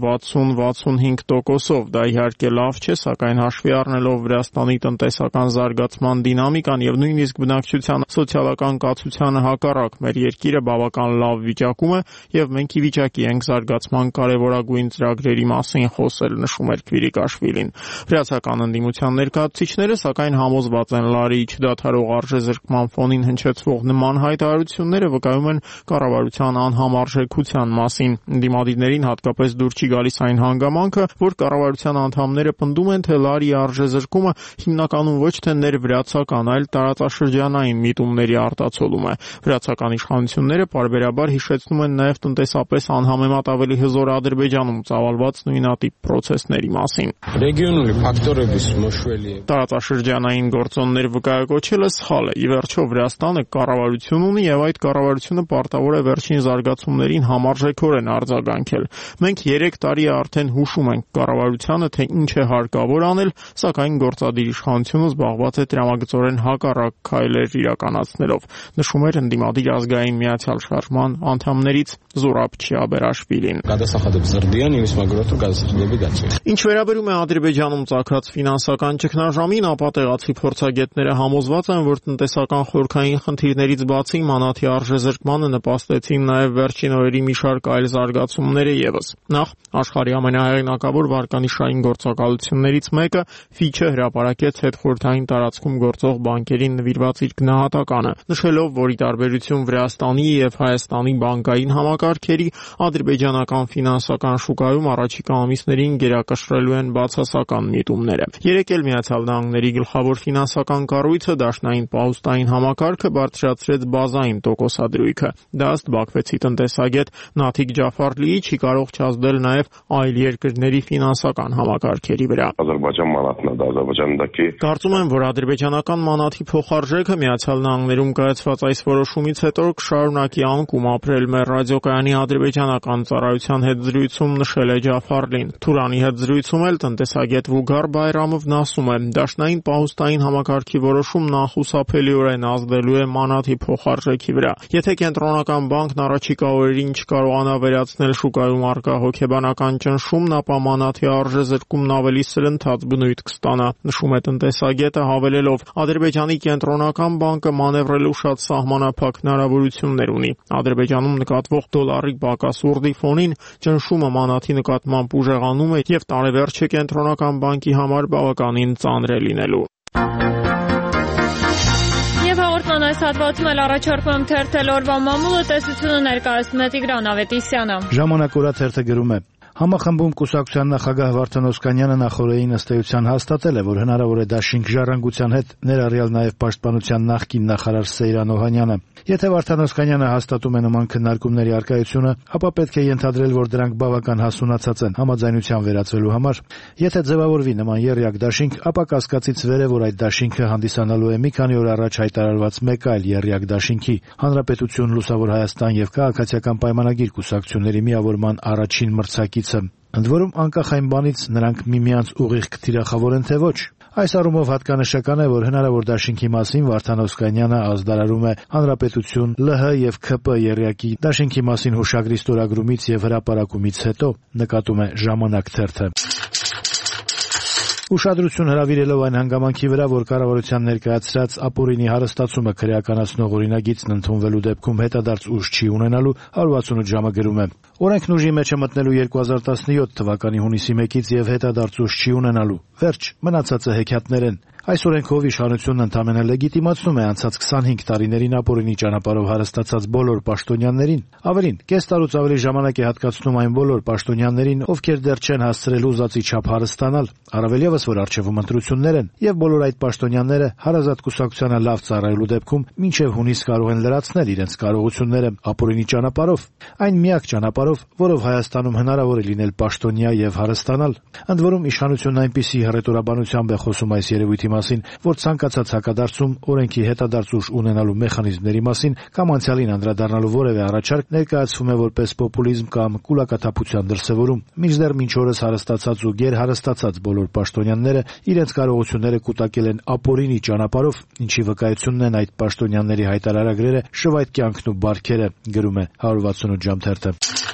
60-65%-ով, դա իհարկե լավ չէ, սակայն հաշվի առնելով Վրաստանի տնտեսական զարգացման դինամիկան եւ նույնիսկ բնակչության սոցիալական կացությանը հակառակ մեր երկիրը բավական լավ վիճակում է եւ մենք ի վիճակի ենք զարգացման կարեւորագույն ծրագրերի մասին խոսել, նշում էր Կվիրիկաշվիլին։ Վրացական ընդդիմության ներկայացուցիչները սակայն համոզված են լարի չդադարող արժեզրկման ֆոնին հնչեցվող նման հայտարարությունները վկայում են կառավարության անհամարժեքության մասին։ Ընդդիմադիրներին հատկապես դուր չի գալիս այն հանգամանքը, որ կառավարության անդամները պնդում են, թե լարի արժեզրկումը հիմնականում ոչ թե ներվրացական, այլ տարածաշրջանային միտումների արտացոլում է։ Վրացական իշխանությունները պարբերաբար հիշեցնում են նաև տնտեսապես անհամեմատ ավելի հզոր Ադրբեջանում ծավալված նույնատիպ պրոցեսների մասին։ Ռեգիոնული ֆակտորების մշվելի է։ Տարածաշրջանային գործոններ վկայակոչելը սխալ է։ Ի վերջո Վրաստանը կառավարություն ունի եւ այդ կառավարությունը պարտավոր է վերջին զարգացումներին համարժեքորեն արձագանքել։ Մենք 3 տարի արդեն հուշում ենք կառավարությանը, թե ինչ է հարկավոր անել, սակայն գործադիր իշխանությունը զբաղված է տրամագծորեն հակառակ քայլեր իրականացնելով, նշում էր ընդդիմադիր ազգային միացյալ շարժման անդամներից Զուրաբ Չիաբերաշվիլին։ Ինչ վերաբերում է Ադրբեջանում ծագած ֆինանսական ճգնաժամին, ապա տեղացի փորձագետները համոզված են, որ տնտեսական խորքային խնդիրներից բացի մանաթի արժեզրկմանը նպաստեցին նաև վերջին օրերի մի շարք այլ զարգացումները եւս։ Նախ աշխարհի ամենահեղինակավոր վարկանիշային գործակալություններից մեկը Fitch-ը հրապարակեց հետխորհրդային տարածքում գործող բանկերին նվիրված իր գնահատականը, նշելով, որ ի տարբերություն Վրաստանի եւ Հայաստանի բանկային համակարգերի, ադրբեջանական ֆինանսական շուկայում առաջիկա ամիսներին գերակշռելու են բացասական միտումները։ Երեկ էլ Միացյալ Նահանգների գլխավոր ֆինանսական կառույցը դաշնային պահուստային համակարգը բարձրացրեց բազային տոկոսադրույքը։ Դա ըստ Բաքվեցի տնտեսագետ Նաթիկ Ջաֆարլիի չի կարող չազդել նաև այլ երկրների ֆինանսական համակարգերի վրա։ Ադրբեջան մանաթն է, Ադրբեջանդակի։ Կարծում եմ, որ ադրբեջանական մանաթի փոխարժեքը Միացյալ Նահանգներում կայացված այս որոշումից հետո կշարունակի անկում ապրել։ Մեր ռադիոկայանի ադրբեջանական ծառայության հետ զրույցում նշել է Ջաֆարլին։ Թուրանի հետ զրույցում էլ տնտեսագետ Վուգար Բայրամովն ասում է, դաշնային պահուստային համակարգի որոշումն անխուսափելիորեն ազդելու է մանաթի փոխարժեքի վրա։ Եթե կենտրոնական բանկն առաջիկա օրերին չկարողանա վերացնել շուկայում առկա հոգեբանական ճնշումն, ապա մանաթի արժեզրկումն ավելի սրընթաց բնույթ կստանա, նշում է տնտեսագետը, հավելելով. Ադրբեջանի կենտրոնական բանկը մանևրելու շատ սահմանափակ հնարավորություններ ունի։ Ադրբեջանում նկատվող դոլարի բակասուրդի ֆոնին ճնշումը մանաթի նկատմամբ ուժեղանում է եւ տարեվերջը կենտրոնական բանկի համար բավականին ծանր է լինելու։ Հաղորդման այս հատվածում էլ առաջարկում եմ թերթել օրվա մամուլը, տեսությունը ներկայացնում է Տիգրան Ավետիսյանը։ Ժամանակ օրը թերթը գրում է. Համախմբում կուսակցության նախագահ Վարդան Օսկանյանը նախորդային ըստ էության հաստատել է, որ հնարավոր է դաշինք ժառանգության հետ, ներառյալ նաև պաշտպանության նախկին նախարար Սեյրան Օհանյանը։ Եթե Վարդան Օսկանյանը հաստատում է նման քննարկումների առկայությունը, ապա պետք է ենթադրել, որ դրանք բավական հասունացած են համաձայնության վերածվելու համար։ Եթե ձևավորվի նման եռյակ դաշինք, ապա կասկածից վեր է, որ այդ դաշինքը հանդիսանալու է մի քանի օր առաջ հայտարարված մեկ այլ եռյակ դաշինքի Հանրապետություն, Լուսավոր Հայաստան եւ Քաղաքացիական պայմանագիր կուսակցությունների միավորման առաջին մրցակիցը։ Ընդ որում, անկախ այն բանից նրանք միմյանց ուղիղ կթիրախավորեն թե ոչ։ Այս առումով հատկանշական է, որ հնարավոր դաշինքի մասին Վարդան Օսկանյանը ազդարարում է Հանրապետություն, ԼՀ եւ ՔՊ եռյակի դաշինքի մասին հուշագրի ստորագրումից եւ հրապարակումից հետո, նկատում է Ժամանակ թերթը։ Ուշադրություն հրավիրելով այն հանգամանքի վրա, որ կառավարության ներկայացրած ապօրինի հարստացումը քրեականացնող օրինագիծն ընդունվելու դեպքում հետադարձ ուժ չի ունենալու, 168 ժամը գրում է. Օրենքն ուժի մեջ է մտնելու 2017 թվականի հունիսի 1-ից եւ հետադարձ ուժ չի ունենալու։ Վերջ, մնացածը հեքիաթներ են։ Այս օրենքով իշխանությունն ընդամենը լեգիտիմացնում է անցած 25 տարիներին ապօրինի ճանապարհով հարստացած բոլոր պաշտոնյաներին։ Ավելին, կես տարուց ավելի ժամանակ է հատկացնում այն բոլոր պաշտոնյաներին, ովքեր դեռ չեն հասցրել ուզածի չափ հարստանալ, առավել ևս որ առջևում ընտրություններ են, եւ բոլոր այդ պաշտոնյաները հարազատ կուսակցությանը լավ ծառայելու դեպքում մինչեւ հունիս կարող են լրացնել իրենց կարողությունները ապօրինի ճանապարհով, այն միակ ճանապարհով, որով Հայաստանում հնարավոր է լինել պաշտոնյա եւ հարստանալ։ Ընդ որում իշխանությունն այնպիսի հռետորաբանությամբ է խոսում այս երևույթի մասին, որ ցանկացած հակադարձում օրենքի հետադարձ ուժ ունենալու մեխանիզմների մասին կամ անցյալին անդրադառնալու որևէ առաջարկ ներկայացվում է որպես պոպուլիզմ կամ կուլակաթափության դրսևորում։ Մինչդեռ մինչ օրս հարստացած ու գերհարստացած բոլոր պաշտոնյաները իրենց կարողությունները կուտակել են ապօրինի ճանապարհով, ինչի վկայությունն են այդ պաշտոնյաների հայտարարագրերը, շվայտ կյանքն ու բարքերը, գրում է 168 ժամ թերթը։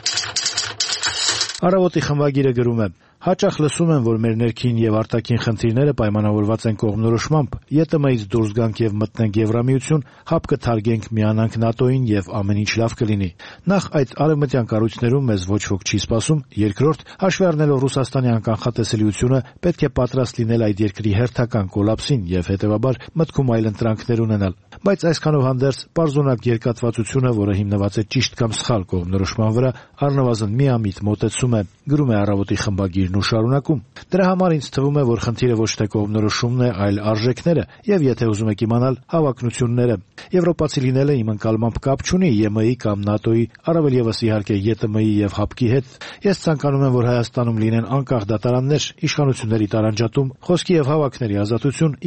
Առավոտի խմբագիրը գրում է. Հաճախ լսում եմ, որ մեր ներքին եւ արտաքին խնդիրները պայմանավորված են կողմնորոշմամբ։ ԵՏՄ-ից դուրս գանք եւ մտնենք Եվրամիություն, հապ կթարգենք, միանանք ՆԱՏՕ-ին եւ ամեն ինչ լավ կլինի։ Նախ այդ արևմտյան կառույցներում մեզ ոչ ոք չի սպասում, երկրորդ, հաշվի առնելով Ռուսաստանի անկանխատեսելիությունը, պետք է պատրաստ լինել այդ երկրի հերթական կոլապսին եւ հետեւաբար մտքում այլ ընտրանքներ ունենալ։ Բայց այսքանով հանդերձ պարզունակ երկատվածությունը, որը հիմնված է ճիշտ կամ սխալ կողմնորոշման վրա, առնվազն միամիտ մոտեցում է, գրում է Առավոտի խմբագիրն ու շարունակում. Դրա համար ինձ թվում է, որ խնդիրը ոչ թե կողմնորոշումն է, այլ արժեքները, եւ եթե ուզում եք իմանալ, հավակնությունները։ Եվրոպացի լինելը իմ ընկալմամբ կապ չունի ԵՄ-ի կամ ՆԱՏՕ-ի, առավել եւս իհարկե ԵՏՄ-ի եւ ՀԱՊԿ-ի հետ։ Ես ցանկանում եմ, որ Հայաստանում լինեն անկախ դատարաններ, իշխանությունների տարանջատում, խոսքի եւ հավաքների ազատություն։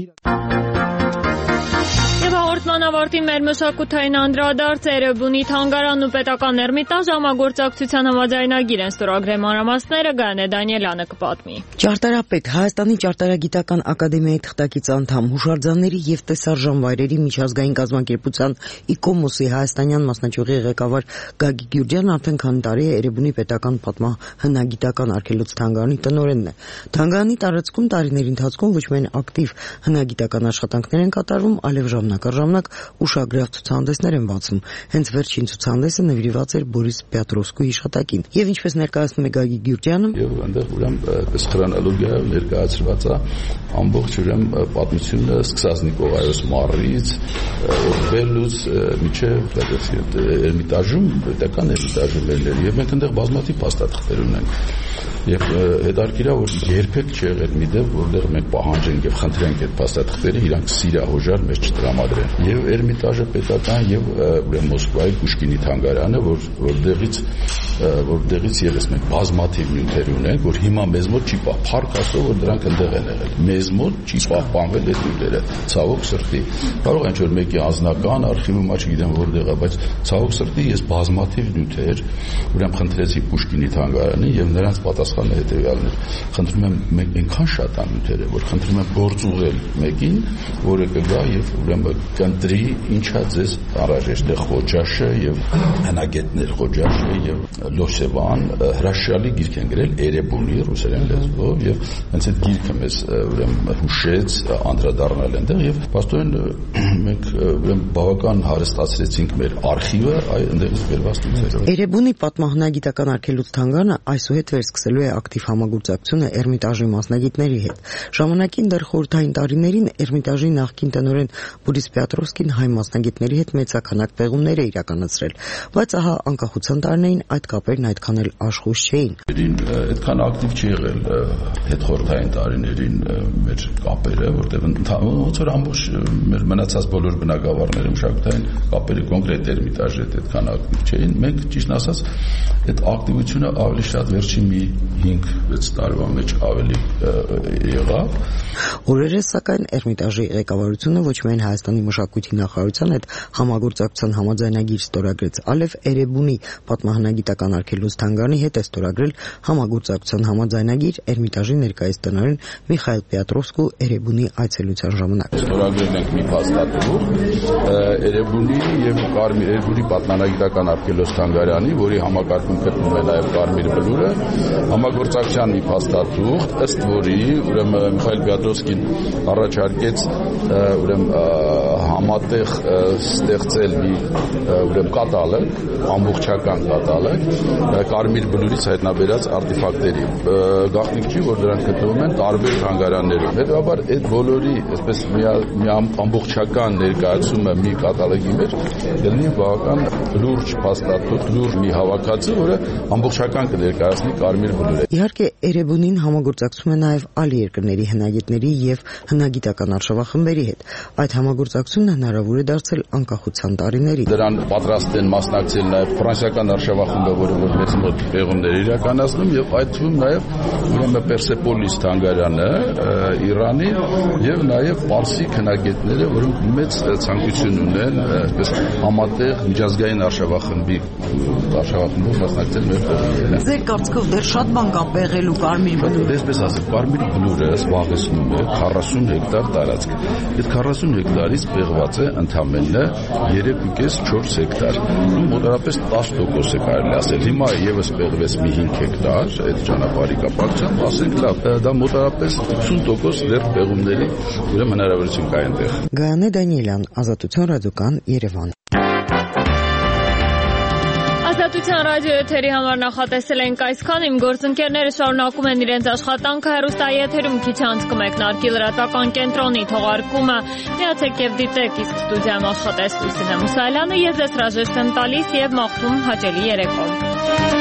Հաղորդման ավարտին մեր մշակութային անդրադարձ Էրեբունի թանգարանն ու պետական Էրմիտաժ համագործակցության համաձայնագիր են ստորագրել մանրամասները Գայանե Դանիելյանը կպատմի։ Ճարտարապետ, Հայաստանի ճարտարագիտական ակադեմիայի թղթակից անդամ, հուշարձանների եւ տեսարժան վայրերի միջազգային կազմակերպության ICOMOS-ի հայաստանյան մասնաճյուղի ղեկավար Գագիկ Գյուրջյանն արդեն քանի տարի է Էրեբունի պետական պատմահնագիտական արգելոց թանգարանի տնօրենն է։ Թանգարանի տարածքում տարիների ընթացքում ոչ միայն ակտիվ հնագիտական աշխատանքներ են կատարվում, այլև ժամանակ ուշագրավ ցուցահանդեսներ են բացում։ Հենց վերջին ցուցահանդեսը նվիրված էր Բորիս Պետրովսկու հիշատակին։ Եվ ինչպես ներկայացնում է Գագիկ Գյուրջյանը, եւ այնտեղ ուրեմն այս քրոնոլոգիայով ներկայացված է ամբողջ ուրեմն պատմությունը սկսած Նիկողայոս Մարից, Օրբելուց մինչև Էրմիտաժում, պետական Էրմիտաժում ելներ, եւ մենք այնտեղ բազմաթիվ փաստաթղթեր ունենք։ Եվ հետաքրքիր է, որ երբեք չի եղել մի դեպք, որտեղ մենք պահանջենք եւ խնդրենք այդ փաստաթղթերը իրանք սիրահոժար մեզ չտրամադրեն։ Եվ Էրմիտաժը պետական եւ ուրեմն Մոսկվայի Պուշկինի թանգարանը, որտեղից եւս մենք բազմաթիվ նյութեր ունենք, որ հիմա մեզ մոտ չի փառք ասող, որ դրանք այնտեղ են եղել։ Մեզ մոտ չի պահպանվել այդ նյութերը, ցավոք սրտի։ Կարող է ինչ-որ մեկի անձնական արխիվում, չգիտեմ որտեղ է, բայց ցավոք սրտի ես բազմաթիվ նյութեր ուրեմն խնդրեցի Պուշկինի թանգարանին եւ նրանց պատասխանը հետեւյալն էր։ Խնդրում եմ, մենք այնքան շատ նյութեր է, որ խնդրում եմ գործուղել մեկին, որը կգա եւ ուրեմն կընտրի ինչա ձեզ անհրաժեշտ է Խոջաշը եւ հնագետներ Խոջաշը եւ Լոսևան հրաշալի գիրք են գրել Էրեբունի ռուսերեն լեզվով եւ հենց այդ գիրքը մեզ ուրեմն հուշեց անդրադառնալ այնտեղ եւ փաստորեն մենք ուրեմն բավական հարստացրեցինք մեր արխիվը այնտեղից վերված նյութերով։ Էրեբունի պատմահնագիտական արգելոց թանգարանը այսուհետ վերսկսելու է ակտիվ համագործակցությունը Էրմիտաժի մասնագետների հետ։ Ժամանակին դեռ խորհրդային տարիներին Էրմիտաժի նախկին տնօրեն Բորիս Պետրովսկին հայ մասնագետների հետ մեծականակ պեղումներ է իրականացրել, բայց ահա անկախության տարիներին այդ կապերն այդքան էլ աշխույժ չէին։ Այդքան ակտիվ չի եղել հետխորհրդային տարիներին մեր կապերը, որտեղ ոնց որ ամբողջ մեր մնացած բոլոր բնակավարները մշակութային կապերը կոնկրետ Էրմիտաժի հետ այդքան ակտիվ չէին։ Մենք ճիշտ ասած այդ ակտիվությունը ավելի շատ վերջին մի 5-6 տարվա մեջ ավելի եղավ։ Օրերս սակայն Էրմիտաժի ղեկավարությունը ոչ միայն Հայաստանի մշակույթի նախարարության հետ համագործակցության համաձայնագիր ստորագրեց, այլև Էրեբունի պատմահնագիտական արգելոց թանգարանի հետ է ստորագրել համագործակցության համաձայնագիր Էրմիտաժի ներկայիս տնօրեն Միխայել Պետրովսկու Էրեբունի այցելության ժամանակ։ Ստորագրել ենք մի փաստաթուղթ Էրեբունի եւ Էրեբունի պատմահնագիտական արգելոց թանգարանի, որի համակարգում գտնվում է նաեւ Կարմիր բլուրը, համագործակցության մի փաստաթուղթ, ըստ որի ուրեմն Միխայել Բյադրովսկին առաջարկեց ուրեմն համատեղ ստեղծել մի ուրեմն կատալոգ, ամբողջական կատալոգ Կարմիր բլուրից հայտնաբերած արտեֆակտերի։ Գաղտնիք չի, որ դրանք գտնվում են տարբեր թանգարաններում։ Հետևաբար այդ բոլորի այսպես մի ամբողջական ներկայացումը մի կատալոգի մեջ դեռնի բավական լուրջ փաստաթուղթ, լուրջ մի հավաքածու, որը ամբողջական կներկայացնի Կարմիր բլուրը։ Իհարկե, Էրեբունին համագործակցում է նաև այլ երկրների հնագետների եւ հնագիտական արշավախմբերի հետ։ Այդ համագործակցությունը հնարավոր է դարձել անկախության տարիներին։ Դրան պատրաստ են մասնակցել նաև ֆրանսիական արշավախմբը, որը մեծ մոտ պեղումներ իրականացնում եւ այդ թվում նաև ուրեմն Պերսեպոլիս թանգարանը Իրանի եւ նաև պարսիկ հնագետները, որոնք մեծ ցանկություն ունեն այսպես համատեղ միջազգային արշավախմբի մասնակցել մեր կողմից։ Ձեր կարծիքով դեռ շատ բան կա պեղելու Կարմիր բլուրը։ Այսպես ասած, Կարմիր բլուրը զբաղեցնում է 40 հեկտար տարածք։ Այդ 40 հեկտարից պեղված է ընդամենը 3.5-4 հեկտար։ Մոտավորապես 10% է կարելի ասել։ Հիմա եւս պեղվեց մի 5 հեկտար այդ ճանապարհի կապակցությամբ, ասենք լավ, դա մոտավորապես 80% դեռ պեղումների ուրեմն հնարավորություն կա այնտեղ։ Գայանե Դանիելյան, Ազատություն ռադիոկան, Երևան։ Ազատության ռադիո էթերի համար նախատեսել ենք այսքան։ Իմ գործընկերները շարունակում են իրենց աշխատանքը հեռուստաեթերում քիչ անց կմեկնարկի լրատվական կենտրոնի թողարկումը։ Միացեք եւ դիտեք, իսկ ստուդիայում աշխատեց Լուսինե Մուսայելյանը, ես ձեզ հրաժեշտ եմ տալիս եւ մաղթում հաճելի երեկո։